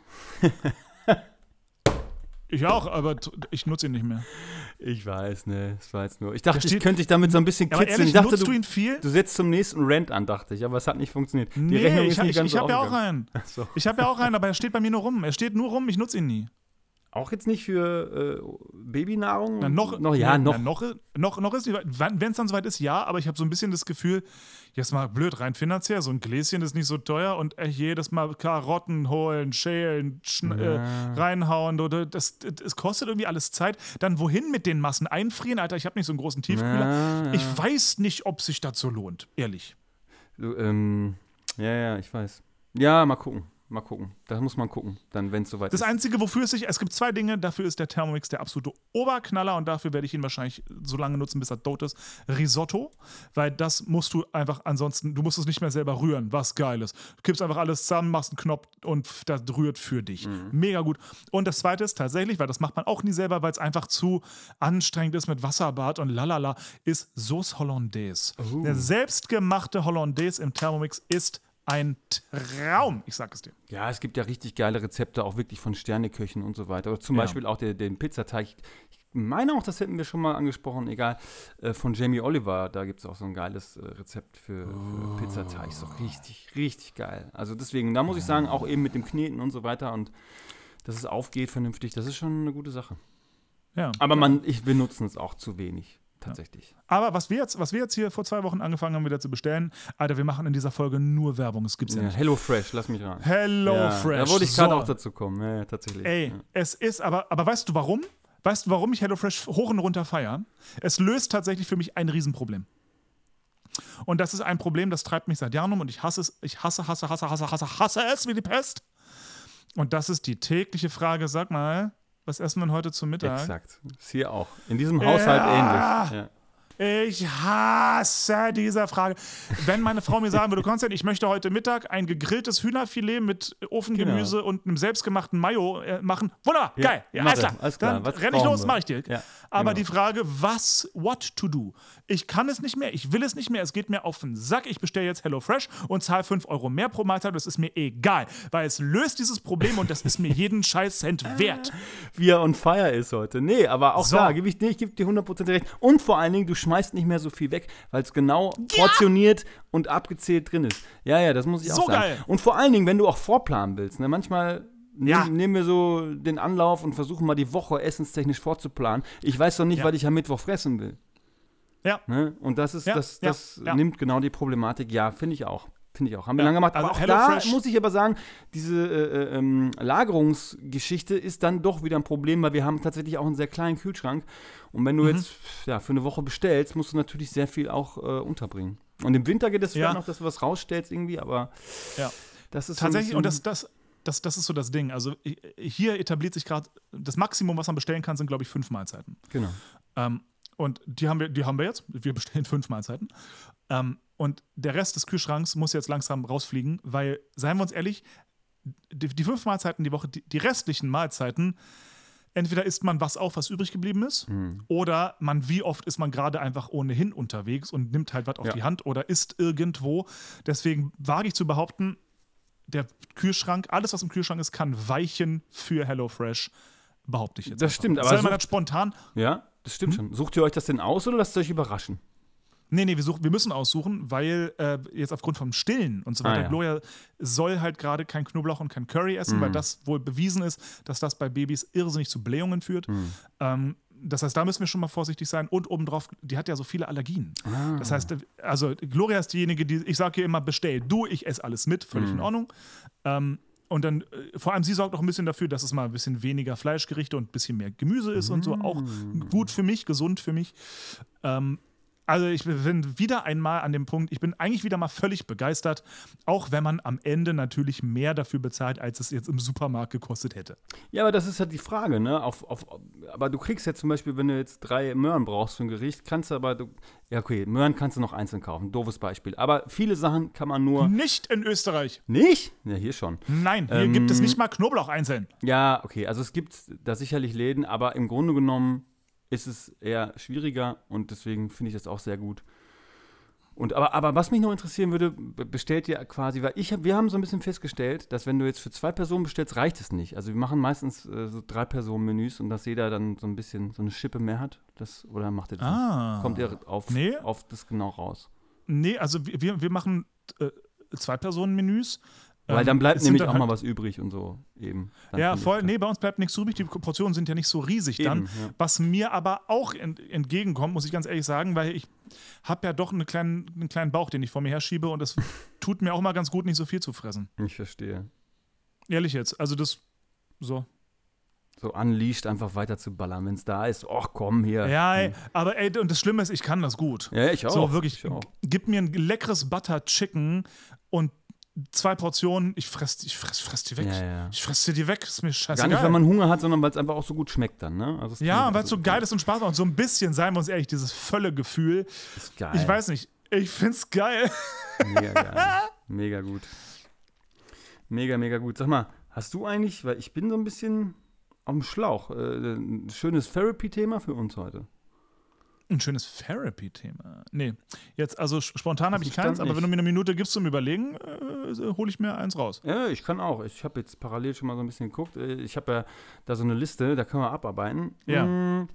Ich auch, aber t- ich nutze ihn nicht mehr. Ich weiß, ne, das war jetzt nur. Ich dachte, steht, ich könnte dich damit so ein bisschen aber kitzeln. ehrlich, Ich dachte, nutzt du, du ihn viel? du setzt zum nächsten Rant an, dachte ich, aber es hat nicht funktioniert. Die Nee, Rechnung ist ich, nicht ich, ganz ich so habe ja auch aufgegangen. einen. So. Ich habe ja auch einen, aber er steht bei mir nur rum. Er steht nur rum, ich nutze ihn nie. Auch jetzt nicht für äh, Babynahrung? Na, noch, noch, ja, na, noch. Na, noch, noch, noch ist nicht weit. Wenn es dann soweit ist, ja, aber ich habe so ein bisschen das Gefühl, jetzt mal blöd, rein finanziell, so ein Gläschen ist nicht so teuer und äh, jedes Mal Karotten holen, schälen, schn- Ja. äh, reinhauen, oder das, das, das kostet irgendwie alles Zeit. Dann wohin mit den Massen? Einfrieren, Alter, ich habe nicht so einen großen Tiefkühler. Ja, ja. Ich weiß nicht, ob sich das so lohnt, ehrlich. Du, ähm, ja, ja, ich weiß. Ja, mal gucken. Mal gucken. Da muss man gucken, dann, wenn es soweit Das ist. Einzige, wofür es sich, es gibt zwei Dinge, dafür ist der Thermomix der absolute Oberknaller und dafür werde ich ihn wahrscheinlich so lange nutzen, bis er tot ist. Risotto, weil das musst du einfach ansonsten, du musst es nicht mehr selber rühren, was geil ist. Du kippst einfach alles zusammen, machst einen Knopf und das rührt für dich. Mhm. Mega gut. Und das Zweite ist tatsächlich, weil das macht man auch nie selber, weil es einfach zu anstrengend ist mit Wasserbad und lalala, ist Sauce Hollandaise. Oh. Der selbstgemachte Hollandaise im Thermomix ist ein Traum, ich sag es dir. Ja, es gibt ja richtig geile Rezepte, auch wirklich von Sterneköchen und so weiter. Oder zum Ja. Beispiel auch den, den Pizzateig. Ich meine auch, das hätten wir schon mal angesprochen, egal, äh, von Jamie Oliver. Da gibt es auch so ein geiles äh, Rezept für, für Oh. Pizzateig. So richtig, richtig geil. Also deswegen, da muss ich sagen, auch eben mit dem Kneten und so weiter und dass es aufgeht vernünftig, das ist schon eine gute Sache. Ja. Aber man, ich benutze es auch zu wenig, tatsächlich. Ja. Aber was wir, jetzt, was wir jetzt hier vor zwei Wochen angefangen haben, wieder zu bestellen, Alter, wir machen in dieser Folge nur Werbung. Das gibt's ja, Ja, nicht. Hello Fresh, lass mich ran. Hello ja, Fresh. Da wollte ich gerade so. auch dazu kommen, ja, ja, tatsächlich. Ey, ja. es ist, aber, aber weißt du warum? Weißt du, warum ich HelloFresh hoch und runter feiere? Es löst tatsächlich für mich ein Riesenproblem. Und das ist ein Problem, das treibt mich seit Jahren um und ich hasse es, ich hasse, hasse, hasse, hasse, hasse, hasse es wie die Pest. Und das ist die tägliche Frage, sag mal, was essen wir denn heute zum Mittag? Exakt. Ist hier auch. In diesem Haushalt Ja. ähnlich. Ja. Ich hasse diese Frage. Wenn meine Frau mir sagen würde, Konstantin, ich möchte heute Mittag ein gegrilltes Hühnerfilet mit Ofengemüse Genau. und einem selbstgemachten Mayo äh, machen, wunderbar, Ja, geil, ja, mach alles das, klar. alles klar. Dann Was renn ich brauchen los, wir? mach ich dir. Ja, Aber genau. die Frage, was, what to do? Ich kann es nicht mehr, ich will es nicht mehr, es geht mir auf den Sack. Ich bestelle jetzt HelloFresh und zahle fünf Euro mehr pro Mahlzeit, das ist mir egal, weil es löst dieses Problem und das ist mir jeden scheiß Cent wert. Wie er on fire ist heute. Nee, aber auch So. da gebe ich, nee, ich gebe dir hundert Prozent recht. Und vor allen Dingen, du schmeißt nicht mehr so viel weg, weil es genau portioniert und abgezählt drin ist. Ja, ja, das muss ich auch So sagen. geil. Und vor allen Dingen, wenn du auch vorplanen willst. Ne? Manchmal nehm, Ja. nehmen wir so den Anlauf und versuchen mal die Woche essenstechnisch vorzuplanen. Ich weiß doch nicht, Ja. was ich am Mittwoch fressen will. Ja. Ne? Und das ist, Ja, das, ja, das ja. nimmt genau die Problematik. Ja, finde ich auch. Finde ich auch. Haben wir Ja, lange gemacht. also Aber auch da HelloFresh- muss ich aber sagen, diese äh, ähm, Lagerungsgeschichte ist dann doch wieder ein Problem, weil wir haben tatsächlich auch einen sehr kleinen Kühlschrank. Und wenn du Mhm. jetzt ja, für eine Woche bestellst, musst du natürlich sehr viel auch äh, unterbringen. Und im Winter geht es Ja. vielleicht noch, dass du was rausstellst irgendwie, aber Ja. das ist so ein Tatsächlich, und das, bisschen- das, das, das ist so das Ding. Also i- hier etabliert sich gerade, das Maximum, was man bestellen kann, sind, glaube ich, fünf Mahlzeiten. Genau. Ähm, und die haben, wir, die haben wir jetzt. Wir bestellen fünf Mahlzeiten. Ähm, und der Rest des Kühlschranks muss jetzt langsam rausfliegen, weil, seien wir uns ehrlich, die, die fünf Mahlzeiten die Woche, die, die restlichen Mahlzeiten, entweder isst man was auf, was übrig geblieben ist, Hm. oder man, wie oft ist man gerade einfach ohnehin unterwegs und nimmt halt was auf Ja. die Hand oder isst irgendwo. Deswegen wage ich zu behaupten, der Kühlschrank, alles, was im Kühlschrank ist, kann weichen für HelloFresh, behaupte ich jetzt. Das einfach. stimmt, aber Sei so- mal das spontan. Ja, das stimmt Hm? schon. Sucht ihr euch das denn aus oder lasst ihr euch überraschen? Nee, nee, wir, suchen, wir müssen aussuchen, weil äh, jetzt aufgrund vom Stillen und so weiter, Ah, ja. Gloria soll halt gerade kein Knoblauch und kein Curry essen, Mhm. weil das wohl bewiesen ist, dass das bei Babys irrsinnig zu Blähungen führt. Mhm. Ähm, das heißt, da müssen wir schon mal vorsichtig sein. Und obendrauf, die hat ja so viele Allergien. Ah. Das heißt, also Gloria ist diejenige, die, ich sage ihr immer, bestell du, ich esse alles mit, völlig Mhm. in Ordnung. Ähm, und dann, äh, vor allem sie sorgt auch ein bisschen dafür, dass es mal ein bisschen weniger Fleischgerichte und ein bisschen mehr Gemüse ist und so. Auch Mhm. gut für mich, gesund für mich. Ähm, Also ich bin wieder einmal an dem Punkt, ich bin eigentlich wieder mal völlig begeistert, auch wenn man am Ende natürlich mehr dafür bezahlt, als es jetzt im Supermarkt gekostet hätte. Ja, aber das ist halt die Frage, ne? Auf, auf, aber du kriegst jetzt zum Beispiel, wenn du jetzt drei Möhren brauchst für ein Gericht, kannst du aber, du, ja okay, Möhren kannst du noch einzeln kaufen, doofes Beispiel. Aber viele Sachen kann man nur. Nicht in Österreich. Nicht? Ja, hier schon. Nein, hier Ähm, gibt es nicht mal Knoblauch einzeln. Ja, okay, also es gibt da sicherlich Läden, aber im Grunde genommen ist es eher schwieriger und deswegen finde ich das auch sehr gut. Und aber, aber was mich noch interessieren würde, be- bestellt ihr quasi, weil ich hab, wir haben so ein bisschen festgestellt, dass wenn du jetzt für zwei Personen bestellst, reicht es nicht. Also wir machen meistens äh, so drei Personen Menüs und dass jeder dann so ein bisschen so eine Schippe mehr hat. Das, oder macht ihr das Ah. nicht? Kommt ihr auf, Nee. auf das genau raus? Nee, also wir, wir machen äh, Zwei-Personen-Menüs. Weil Ähm, dann bleibt es sind nämlich dann auch halt- mal was übrig und so eben. Dann Ja, finde ich voll. das- Nee, bei uns bleibt nichts übrig. Die Portionen sind ja nicht so riesig dann. Eben, ja. Was mir aber auch ent entgegenkommt, muss ich ganz ehrlich sagen, weil ich habe ja doch einen kleinen, einen kleinen Bauch, den ich vor mir herschiebe und es tut mir auch mal ganz gut, nicht so viel zu fressen. Ich verstehe. Ehrlich jetzt. Also das so. So unleashed einfach weiter zu ballern, wenn es da ist. Och, komm hier. Ja, ey, Hm. aber ey, und das Schlimme ist, ich kann das gut. Ja, ich auch. So, wirklich. Ich auch. Gib mir ein leckeres Butter Chicken und zwei Portionen, ich fress, ich fress, fress die weg. Ja, ja. Ich fress dir die weg, ist mir Gar scheißegal. nicht, weil man Hunger hat, sondern weil es einfach auch so gut schmeckt dann, ne? Also es ja, klingt- weil es so geil ist und Spaß macht. Und so ein bisschen, seien wir uns ehrlich, dieses Völlegefühl. Ist geil. Ich weiß nicht, ich find's geil. Mega geil. Mega gut. Mega, mega gut. Sag mal, hast du eigentlich, weil ich bin so ein bisschen auf dem Schlauch, äh, ein schönes Therapy-Thema für uns heute. Ein schönes Therapy-Thema. Nee, jetzt, also spontan habe Aus ich dem keins, Stand aber wenn nicht. du mir eine Minute gibst zum Überlegen, äh, hole ich mir eins raus. Ja, ich kann auch. Ich habe jetzt parallel schon mal so ein bisschen geguckt. Äh, Ich habe ja da so eine Liste, da können wir abarbeiten. Ja. Mm,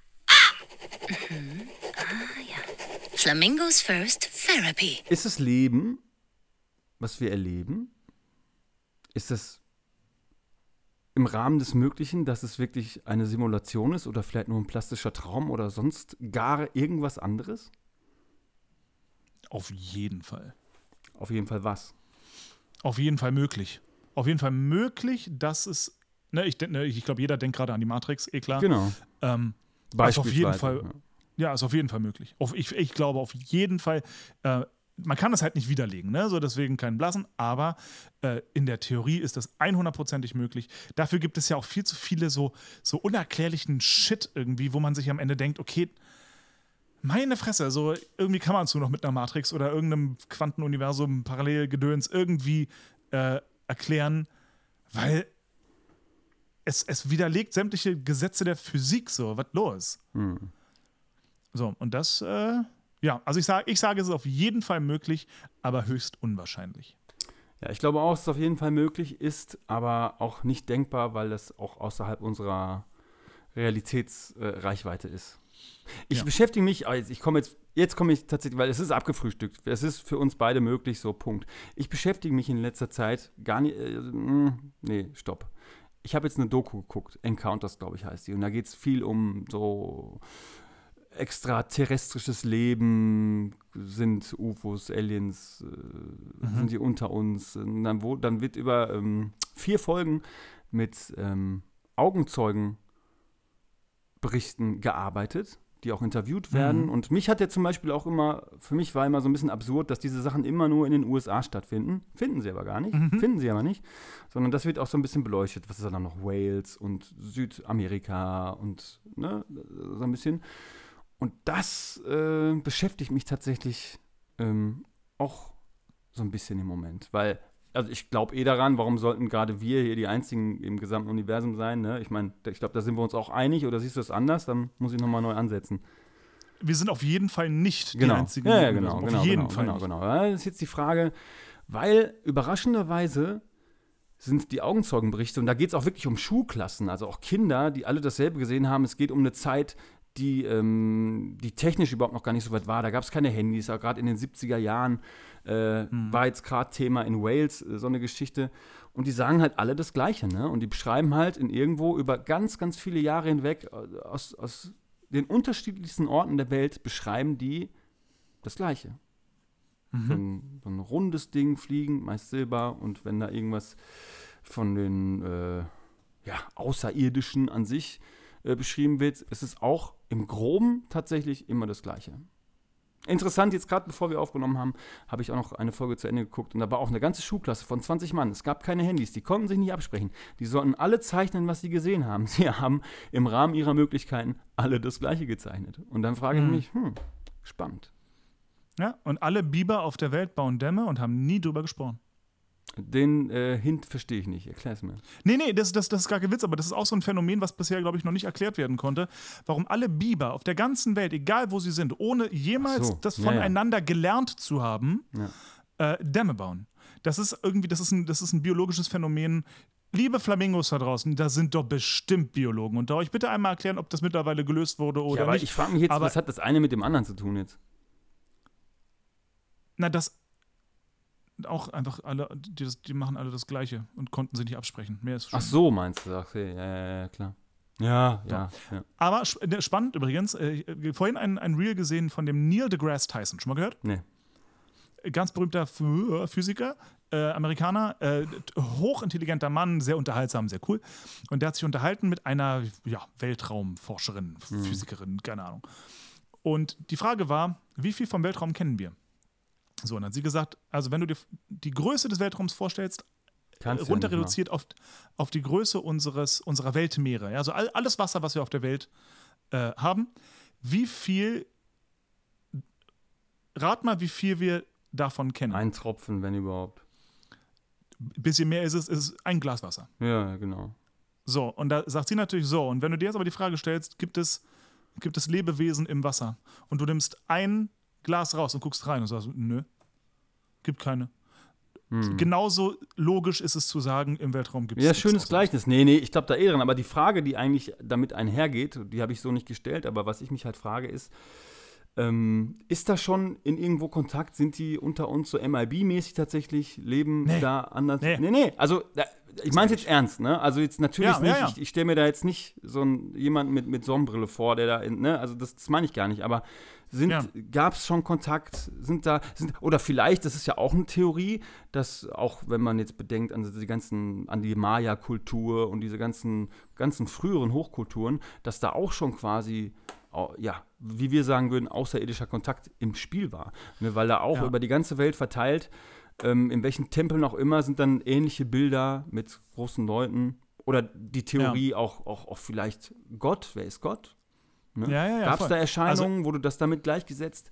Flamingos First Therapy. Ist das Leben, was wir erleben, ist das im Rahmen des Möglichen, dass es wirklich eine Simulation ist oder vielleicht nur ein plastischer Traum oder sonst gar irgendwas anderes? Auf jeden Fall. Auf jeden Fall was? Auf jeden Fall möglich. Auf jeden Fall möglich, dass es, ne, ich, ne, ich glaube, jeder denkt gerade an die Matrix, eh klar. Genau. Ähm, Beispielsweise. auf jeden Fall, ja. ja, ist auf jeden Fall möglich. Auf, ich, ich glaube auf jeden Fall, äh, man kann das halt nicht widerlegen, ne? So deswegen keinen Blassen, aber äh, in der Theorie ist das hundertprozentig möglich. Dafür gibt es ja auch viel zu viele so, so unerklärlichen Shit irgendwie, wo man sich am Ende denkt, okay, meine Fresse, so irgendwie kann man es nur noch mit einer Matrix oder irgendeinem Quantenuniversum, Parallelgedöns irgendwie äh, erklären, weil es, es widerlegt sämtliche Gesetze der Physik, so, was los? Hm. So, und das, äh, ja, also ich sage, ich sage, es ist auf jeden Fall möglich, aber höchst unwahrscheinlich. Ja, ich glaube auch, dass es auf jeden Fall möglich ist, aber auch nicht denkbar, weil das auch außerhalb unserer Realitätsreichweite äh, ist. Ich Ja. beschäftige mich, also ich komme jetzt, jetzt komme ich tatsächlich, weil es ist abgefrühstückt. Es ist für uns beide möglich, so Punkt. Ich beschäftige mich in letzter Zeit gar nicht, äh, mh, nee, stopp. Ich habe jetzt eine Doku geguckt, Encounters, glaube ich, heißt die. Und da geht es viel um so extraterrestrisches Leben, sind U F Os, Aliens, äh, Mhm. sind die unter uns. Und dann, wo, dann wird über ähm, vier Folgen mit ähm, Augenzeugenberichten gearbeitet, die auch interviewt werden. Mhm. Und mich hat ja zum Beispiel auch immer, für mich war immer so ein bisschen absurd, dass diese Sachen immer nur in den U S A stattfinden. Finden sie aber gar nicht. Mhm. Finden sie aber nicht. Sondern das wird auch so ein bisschen beleuchtet. Was ist dann noch? Wales und Südamerika und ne, so ein bisschen. Und das äh, beschäftigt mich tatsächlich ähm, auch so ein bisschen im Moment. Weil, also ich glaube eh daran, warum sollten gerade wir hier die Einzigen im gesamten Universum sein? Ne? Ich meine, ich glaube, da sind wir uns auch einig. Oder siehst du das anders? Dann muss ich nochmal neu ansetzen. Wir sind auf jeden Fall nicht Genau. die einzigen. Ja, ja, im genau, Universum. genau, auf jeden genau, Fall. genau, nicht. genau. Ja, das ist jetzt die Frage, weil überraschenderweise sind die Augenzeugenberichte, und da geht es auch wirklich um Schulklassen, also auch Kinder, die alle dasselbe gesehen haben. Es geht um eine Zeit, die, ähm, die technisch überhaupt noch gar nicht so weit war. Da gab es keine Handys, aber gerade in den siebziger Jahren äh, Hm. war jetzt gerade Thema in Wales, äh, so eine Geschichte. Und die sagen halt alle das Gleiche, ne? Und die beschreiben halt in irgendwo über ganz, ganz viele Jahre hinweg äh, aus, aus den unterschiedlichsten Orten der Welt beschreiben die das Gleiche. Mhm. So, ein, so ein rundes Ding fliegen, meist Silber, und wenn da irgendwas von den äh, ja, Außerirdischen an sich äh, beschrieben wird, ist es auch im Groben tatsächlich immer das Gleiche. Interessant, jetzt gerade bevor wir aufgenommen haben, habe ich auch noch eine Folge zu Ende geguckt und da war auch eine ganze Schulklasse von zwanzig Mann. Es gab keine Handys, die konnten sich nicht absprechen. Die sollten alle zeichnen, was sie gesehen haben. Sie haben im Rahmen ihrer Möglichkeiten alle das Gleiche gezeichnet. Und dann frage ich Mhm. mich, hm, spannend. Ja, und alle Biber auf der Welt bauen Dämme und haben nie drüber gesprochen. Den äh, Hint verstehe ich nicht. Erklär es mir. Nee, nee, das, das, das ist gar kein Witz, aber das ist auch so ein Phänomen, was bisher, glaube ich, noch nicht erklärt werden konnte. Warum alle Biber auf der ganzen Welt, egal wo sie sind, ohne jemals Ach so, das ja, ja. voneinander gelernt zu haben, Ja. äh, Dämme bauen. Das ist irgendwie, das ist ein, das ist ein biologisches Phänomen. Liebe Flamingos da draußen, da sind doch bestimmt Biologen. Und da euch bitte einmal erklären, ob das mittlerweile gelöst wurde oder ja, aber nicht. ich frage mich jetzt, Aber- was hat das eine mit dem anderen zu tun jetzt? Na, das auch einfach alle, die, das, die machen alle das Gleiche und konnten sich nicht absprechen. Mehr ist schon. Ach so, meinst du? Okay, ja, ja, ja, klar. Ja, ja, ja. Aber sp äh, spannend übrigens, äh, äh, vorhin ein, ein Reel gesehen von dem Neil deGrasse Tyson. Schon mal gehört? Nee. Ganz berühmter Ph- Physiker, äh, Amerikaner, äh, hochintelligenter Mann, sehr unterhaltsam, sehr cool. Und der hat sich unterhalten mit einer ja, Weltraumforscherin, Mhm. Physikerin, keine Ahnung. Und die Frage war, wie viel vom Weltraum kennen wir? So, und dann hat sie gesagt, also wenn du dir die Größe des Weltraums vorstellst, Kannst du runter ja nicht reduziert auf, auf die Größe unseres, unserer Weltmeere. Ja, also all, alles Wasser, was wir auf der Welt äh, haben. Wie viel, rat mal, wie viel wir davon kennen. mal. Ein Tropfen, wenn überhaupt. Ein bisschen mehr ist es, ist es ein Glas Wasser. Ja, genau. So, und da sagt sie natürlich so, und wenn du dir jetzt aber die Frage stellst, gibt es, gibt es Lebewesen im Wasser? Und du nimmst ein Glas raus und guckst rein und sagst, nö, gibt keine. Hm. Genauso logisch ist es zu sagen, im Weltraum gibt es Ja, nichts schönes außer- Gleichnis. Nee, nee, ich glaube da eh dran. Aber die Frage, die eigentlich damit einhergeht, die habe ich so nicht gestellt, aber was ich mich halt frage, ist, Ähm, ist da schon in irgendwo Kontakt? Sind die unter uns so M I B-mäßig tatsächlich? Leben Nee. da anders? Nee. nee, nee. Also, da, ich meine es jetzt ernst, ne? Also, jetzt natürlich Ja, nicht. ja, ja. Ich, ich stelle mir da jetzt nicht so einen, jemanden mit, mit Sonnenbrille vor, der da, in, ne? Also, das, das meine ich gar nicht. Aber sind, Ja. gab es schon Kontakt? Sind da, sind, oder vielleicht, das ist ja auch eine Theorie, dass auch, wenn man jetzt bedenkt an die ganzen, an die Maya-Kultur und diese ganzen, ganzen früheren Hochkulturen, dass da auch schon quasi ja, wie wir sagen würden, außerirdischer Kontakt im Spiel war. Ne, weil da auch Ja. über die ganze Welt verteilt, ähm, in welchen Tempeln auch immer, sind dann ähnliche Bilder mit großen Leuten. Oder die Theorie Ja. auch, auch, auch vielleicht Gott. Wer ist Gott? Ne? Ja, ja, ja, Gab es voll. da Erscheinungen, wurde das damit gleichgesetzt?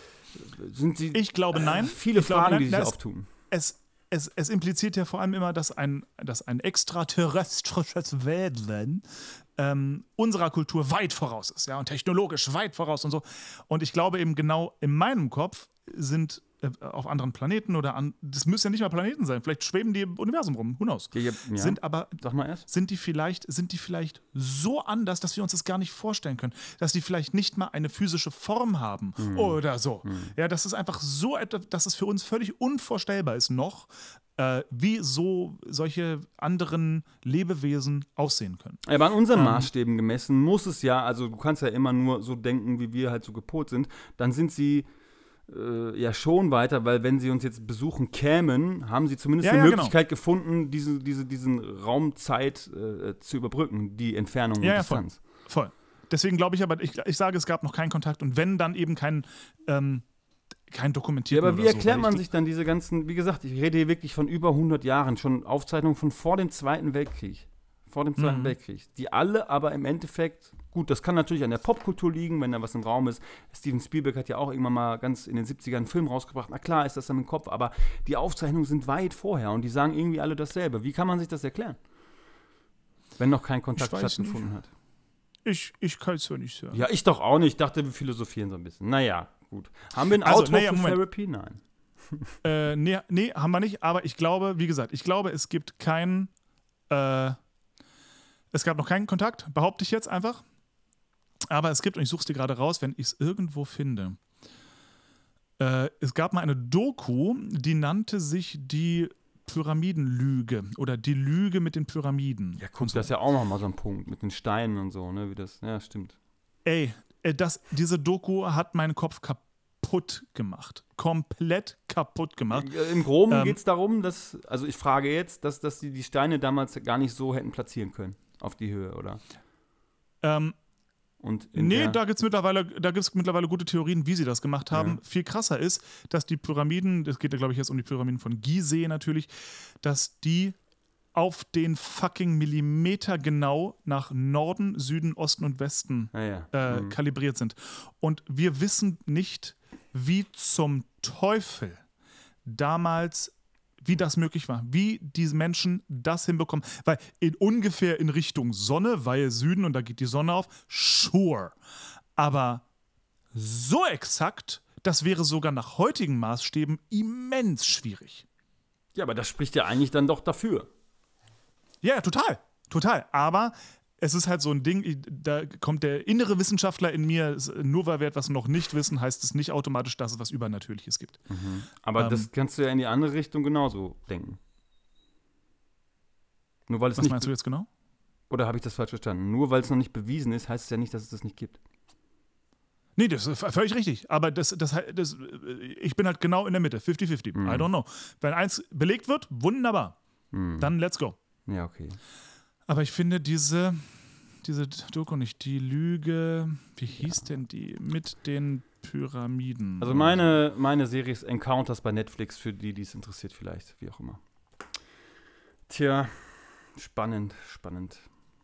Sind sie Ich glaube, nein. viele Ich glaube, Fragen, nein. die sich Da ist- auftun? Es, es, es impliziert ja vor allem immer, dass ein, dass ein extraterrestrisches Wesen ähm, unserer Kultur weit voraus ist, ja, und technologisch weit voraus und so. Und ich glaube eben genau in meinem Kopf sind äh, auf anderen Planeten oder an, das müssen ja nicht mal Planeten sein, vielleicht schweben die im Universum rum, who knows. Ja, ja, ja. Sind aber Sag mal erst. sind die vielleicht, sind die vielleicht so anders, dass wir uns das gar nicht vorstellen können, dass die vielleicht nicht mal eine physische Form haben oder so. Ja, das ist einfach so etwas, dass es für uns völlig unvorstellbar ist noch, äh, wie so solche anderen Lebewesen aussehen können. Aber an unseren Ähm. Maßstäben gemessen muss es ja, also du kannst ja immer nur so denken, wie wir halt so gepolt sind, dann sind sie äh, ja schon weiter, weil wenn sie uns jetzt besuchen kämen, haben sie zumindest Ja, eine ja, Möglichkeit gefunden, diese, diese, diesen Raumzeit äh, zu überbrücken, die Entfernung Ja, und ja, voll. Distanz. Voll. Deswegen glaube ich aber, ich, ich sage, es gab noch keinen Kontakt und wenn, dann eben kein, ähm, kein Ja, dokumentierten aber wie oder so, erklärt weil man ich, sich dann diese ganzen, wie gesagt, ich rede hier wirklich von über hundert Jahren, schon Aufzeichnungen von vor dem Zweiten Weltkrieg. Vor dem Zweiten Mhm. Weltkrieg. Die alle aber im Endeffekt, gut, das kann natürlich an der Popkultur liegen, wenn da was im Raum ist. Steven Spielberg hat ja auch irgendwann mal ganz in den siebzigern einen Film rausgebracht. Na klar, ist das dann im Kopf, aber die Aufzeichnungen sind weit vorher und die sagen irgendwie alle dasselbe. Wie kann man sich das erklären? Wenn noch kein Kontakt Ich weiß stattgefunden hat. ich, ich kann es ja nicht sagen. Ja, ich doch auch nicht. Ich dachte, wir philosophieren so ein bisschen. Naja, gut. Haben wir ein Also, Outro naja, für Moment. Therapy? Nein. Äh, nee, nee, haben wir nicht, aber ich glaube, wie gesagt, ich glaube, es gibt keinen, äh, es gab noch keinen Kontakt, behaupte ich jetzt einfach. Aber es gibt, und ich suche es dir gerade raus, wenn ich es irgendwo finde. Äh, es gab mal eine Doku, die nannte sich die Pyramidenlüge oder die Lüge mit den Pyramiden. Ja, guck, das ist ja auch noch mal so ein Punkt mit den Steinen und so, ne, wie das, ja, stimmt. Ey, äh, das, diese Doku hat meinen Kopf kaputt gemacht. Komplett kaputt gemacht. Äh, Im Groben Ähm, geht es darum, dass, also ich frage jetzt, dass, dass die die Steine damals gar nicht so hätten platzieren können auf die Höhe, oder? Ähm, Und in Nee, der, da gibt es mittlerweile, da gibt's mittlerweile gute Theorien, wie sie das gemacht haben. Ja. Viel krasser ist, dass die Pyramiden, das geht ja, glaube ich, jetzt um die Pyramiden von Gizeh natürlich, dass die auf den fucking Millimeter genau nach Norden, Süden, Osten und Westen ah, ja. äh, Mhm. kalibriert sind. Und wir wissen nicht, wie zum Teufel damals, wie das möglich war, wie diese Menschen das hinbekommen. Weil in ungefähr in Richtung Sonne, weil Süden und da geht die Sonne auf, sure. Aber so exakt, das wäre sogar nach heutigen Maßstäben immens schwierig. Ja, aber das spricht ja eigentlich dann doch dafür. Ja, ja, total. Total. Aber es ist halt so ein Ding, ich- da kommt der innere Wissenschaftler in mir, es- nur weil wir etwas noch nicht wissen, heißt es nicht automatisch, dass es was Übernatürliches gibt. Aber Ähm. das kannst du ja in die andere Richtung genauso denken. Nur weil es Was nicht meinst du jetzt genau? Oder habe ich das falsch verstanden? Nur weil es noch nicht bewiesen ist, heißt es ja nicht, dass es das nicht gibt. Nee, das ist völlig richtig. Aber das, das, das, ich bin halt genau in der Mitte, fifty fifty. I don't know. Wenn eins belegt wird, wunderbar. Dann let's go. Ja, okay. Aber ich finde diese, diese Doku nicht, die Lüge, wie hieß denn die? Mit den Pyramiden. Also meine, meine Serie ist Encounters bei Netflix, für die, die es interessiert vielleicht, wie auch immer. Tja, spannend, spannend.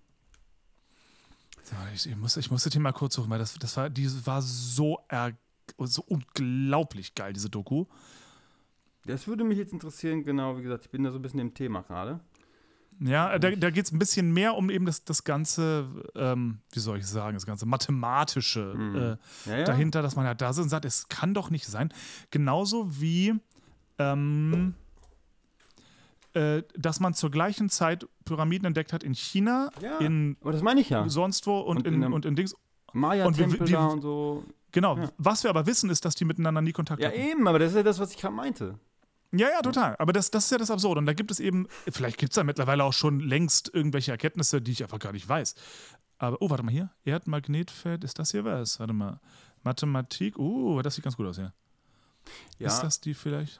So, Ich, ich, muss, ich musste die mal kurz suchen, weil das, das war, die war so, er, so unglaublich geil, diese Doku. Das würde mich jetzt interessieren, genau, wie gesagt, ich bin da so ein bisschen im Thema gerade. Ja, da, da geht es ein bisschen mehr um eben das, das ganze, ähm, wie soll ich sagen, das ganze mathematische äh, Ja, ja. dahinter, dass man ja da sitzt und sagt, es kann doch nicht sein. Genauso wie, ähm, äh, dass man zur gleichen Zeit Pyramiden entdeckt hat in China, Ja, in aber das meine ich ja. sonst wo und, Und in, in einem- und in Dings. Maya-Tempel Und wir- wir- da und so. Genau. Ja. Was wir aber wissen, ist, dass die miteinander nie Kontakt Ja, hatten. eben, aber das ist ja das, was ich gerade meinte. Ja, ja, total. Aber das, das ist ja das Absurde. Und da gibt es eben, vielleicht gibt es da mittlerweile auch schon längst irgendwelche Erkenntnisse, die ich einfach gar nicht weiß. Aber, oh, warte mal hier. Erdmagnetfeld, ist das hier was? Warte mal. Mathematik, uh, das sieht ganz gut aus hier. Ja. Ist das die vielleicht?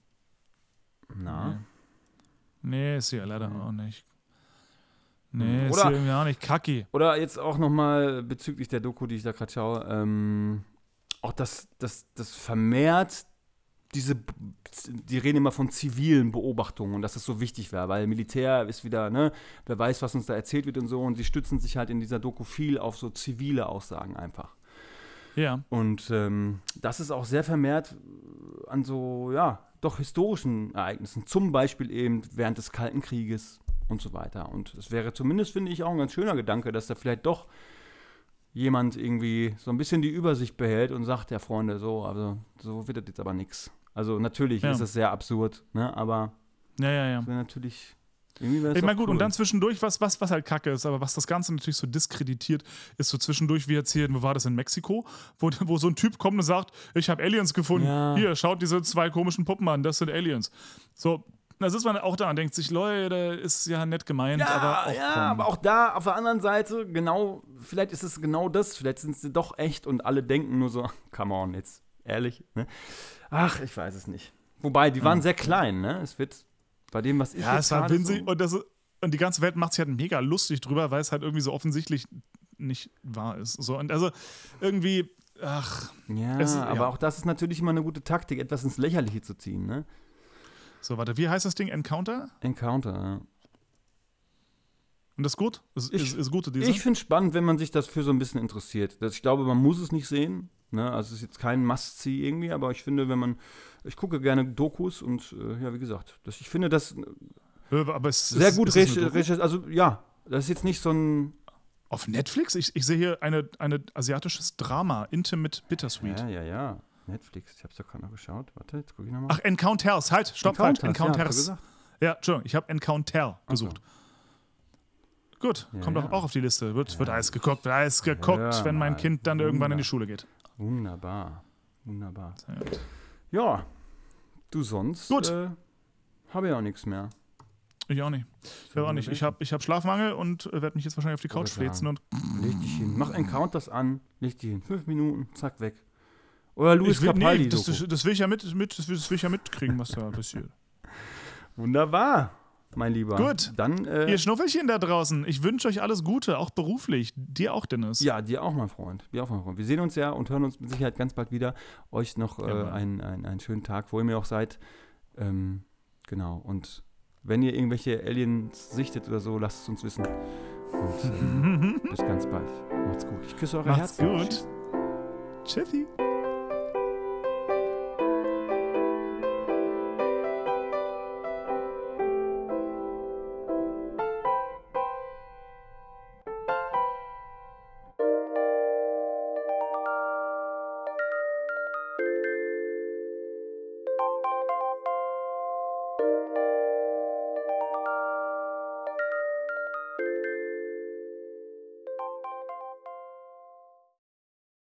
Na. Nee, ist hier leider Nee. auch nicht. Nee, ist Oder- hier irgendwie auch nicht. Kacki. Oder jetzt auch nochmal bezüglich der Doku, die ich da gerade schaue, ähm, auch das, das, das vermehrt diese, die reden immer von zivilen Beobachtungen und dass das so wichtig wäre, weil Militär ist wieder, ne, wer weiß, was uns da erzählt wird und so, und sie stützen sich halt in dieser Doku viel auf so zivile Aussagen einfach. Ja. Und ähm, das ist auch sehr vermehrt an so, ja, doch historischen Ereignissen, zum Beispiel eben während des Kalten Krieges und so weiter. Und es wäre zumindest, finde ich, auch ein ganz schöner Gedanke, dass da vielleicht doch jemand irgendwie so ein bisschen die Übersicht behält und sagt, ja, Freunde, so, also so wird das jetzt aber nichts. Also natürlich Ja. ist es sehr absurd, ne, aber Ja, ja, ja. es wäre natürlich irgendwie wär's Ich meine, doch gut, cool. und dann zwischendurch, was, was, was halt kacke ist, aber was das Ganze natürlich so diskreditiert, ist so zwischendurch, wie jetzt hier, wo war das, in Mexiko, wo, wo so ein Typ kommt und sagt, ich habe Aliens gefunden. Ja. Hier, schaut diese zwei komischen Puppen an, das sind Aliens. So, da sitzt man auch da und denkt sich, Leute, ist ja nett gemeint, Ja, aber auch, ja, komm. aber auch da auf der anderen Seite, genau, vielleicht ist es genau das, vielleicht sind sie doch echt und alle denken nur so, come on, jetzt ehrlich, ne? Ach, ich weiß es nicht. Wobei, die waren sehr klein, ne? Es wird bei dem, was ich Ja, jetzt es war gerade winzig so und, das, und die ganze Welt macht sich halt mega lustig drüber, weil es halt irgendwie so offensichtlich nicht wahr ist. So, und also irgendwie, ach, Ja, es ist- aber ja. auch das ist natürlich immer eine gute Taktik, etwas ins Lächerliche zu ziehen, ne? so, warte, wie heißt das Ding? Encounter? Encounter, ja. Und das ist gut? Ist, Ich- ist, ist gut, diese? Ich finde es spannend, wenn man sich dafür so ein bisschen interessiert. Das, ich glaube, man muss es nicht sehen. Ne? Also es ist jetzt kein Must-See irgendwie, aber ich finde, wenn man. Ich gucke gerne Dokus und äh, ja, wie gesagt, das, ich finde das Aber es sehr ist, gut ist es eine recherchiert. Doku? Also ja, das ist jetzt nicht so ein. Auf Netflix? Ich, ich sehe hier eine, eine asiatisches Drama, Intimate Bittersweet. Ja, ja, ja. Netflix, ich hab's doch gerade noch geschaut. Warte, jetzt gucke ich nochmal. Ach, Encounters, halt, stopp, falsch. Ja, hast du Encounters. gesagt. Ja, Entschuldigung, ich habe Encounter gesucht. Gut, Ja, kommt ja. doch auch auf die Liste. Wird, wird alles geguckt, wird alles geguckt, Ja, wenn mein Mann. Kind dann irgendwann in die Wunder. Schule geht. Wunderbar. Wunderbar. Sehr gut. Ja, du sonst Gut. Äh, habe ja auch nichts mehr. Ich auch nicht. Ich auch nicht. Ich habe ich hab Schlafmangel und äh, werde mich jetzt wahrscheinlich auf die Couch Wollte fläzen und Leg dich hin. Mach Encounters an, leg dich hin. Fünf Minuten, zack, weg. Oder Luis ich will, Capaldi. nee, das, Doku. das, das will ich ja mit, mit das will, das will ich ja mitkriegen, was da passiert. Wunderbar, mein Lieber. Gut. Dann, äh, Ihr Schnuffelchen da draußen, ich wünsche euch alles Gute, auch beruflich. Dir auch, Dennis. ja, dir auch, mein Freund. Dir auch, mein Freund. Wir sehen uns ja und hören uns mit Sicherheit ganz bald wieder. Euch noch äh, Jawohl. einen, einen, einen schönen Tag, wo ihr mir auch seid. Ähm, genau. Und wenn ihr irgendwelche Aliens sichtet oder so, lasst es uns wissen. Und äh, bis ganz bald. Macht's gut. Ich küsse eure Macht's Herzen. gut. Tschüss. Tschüssi.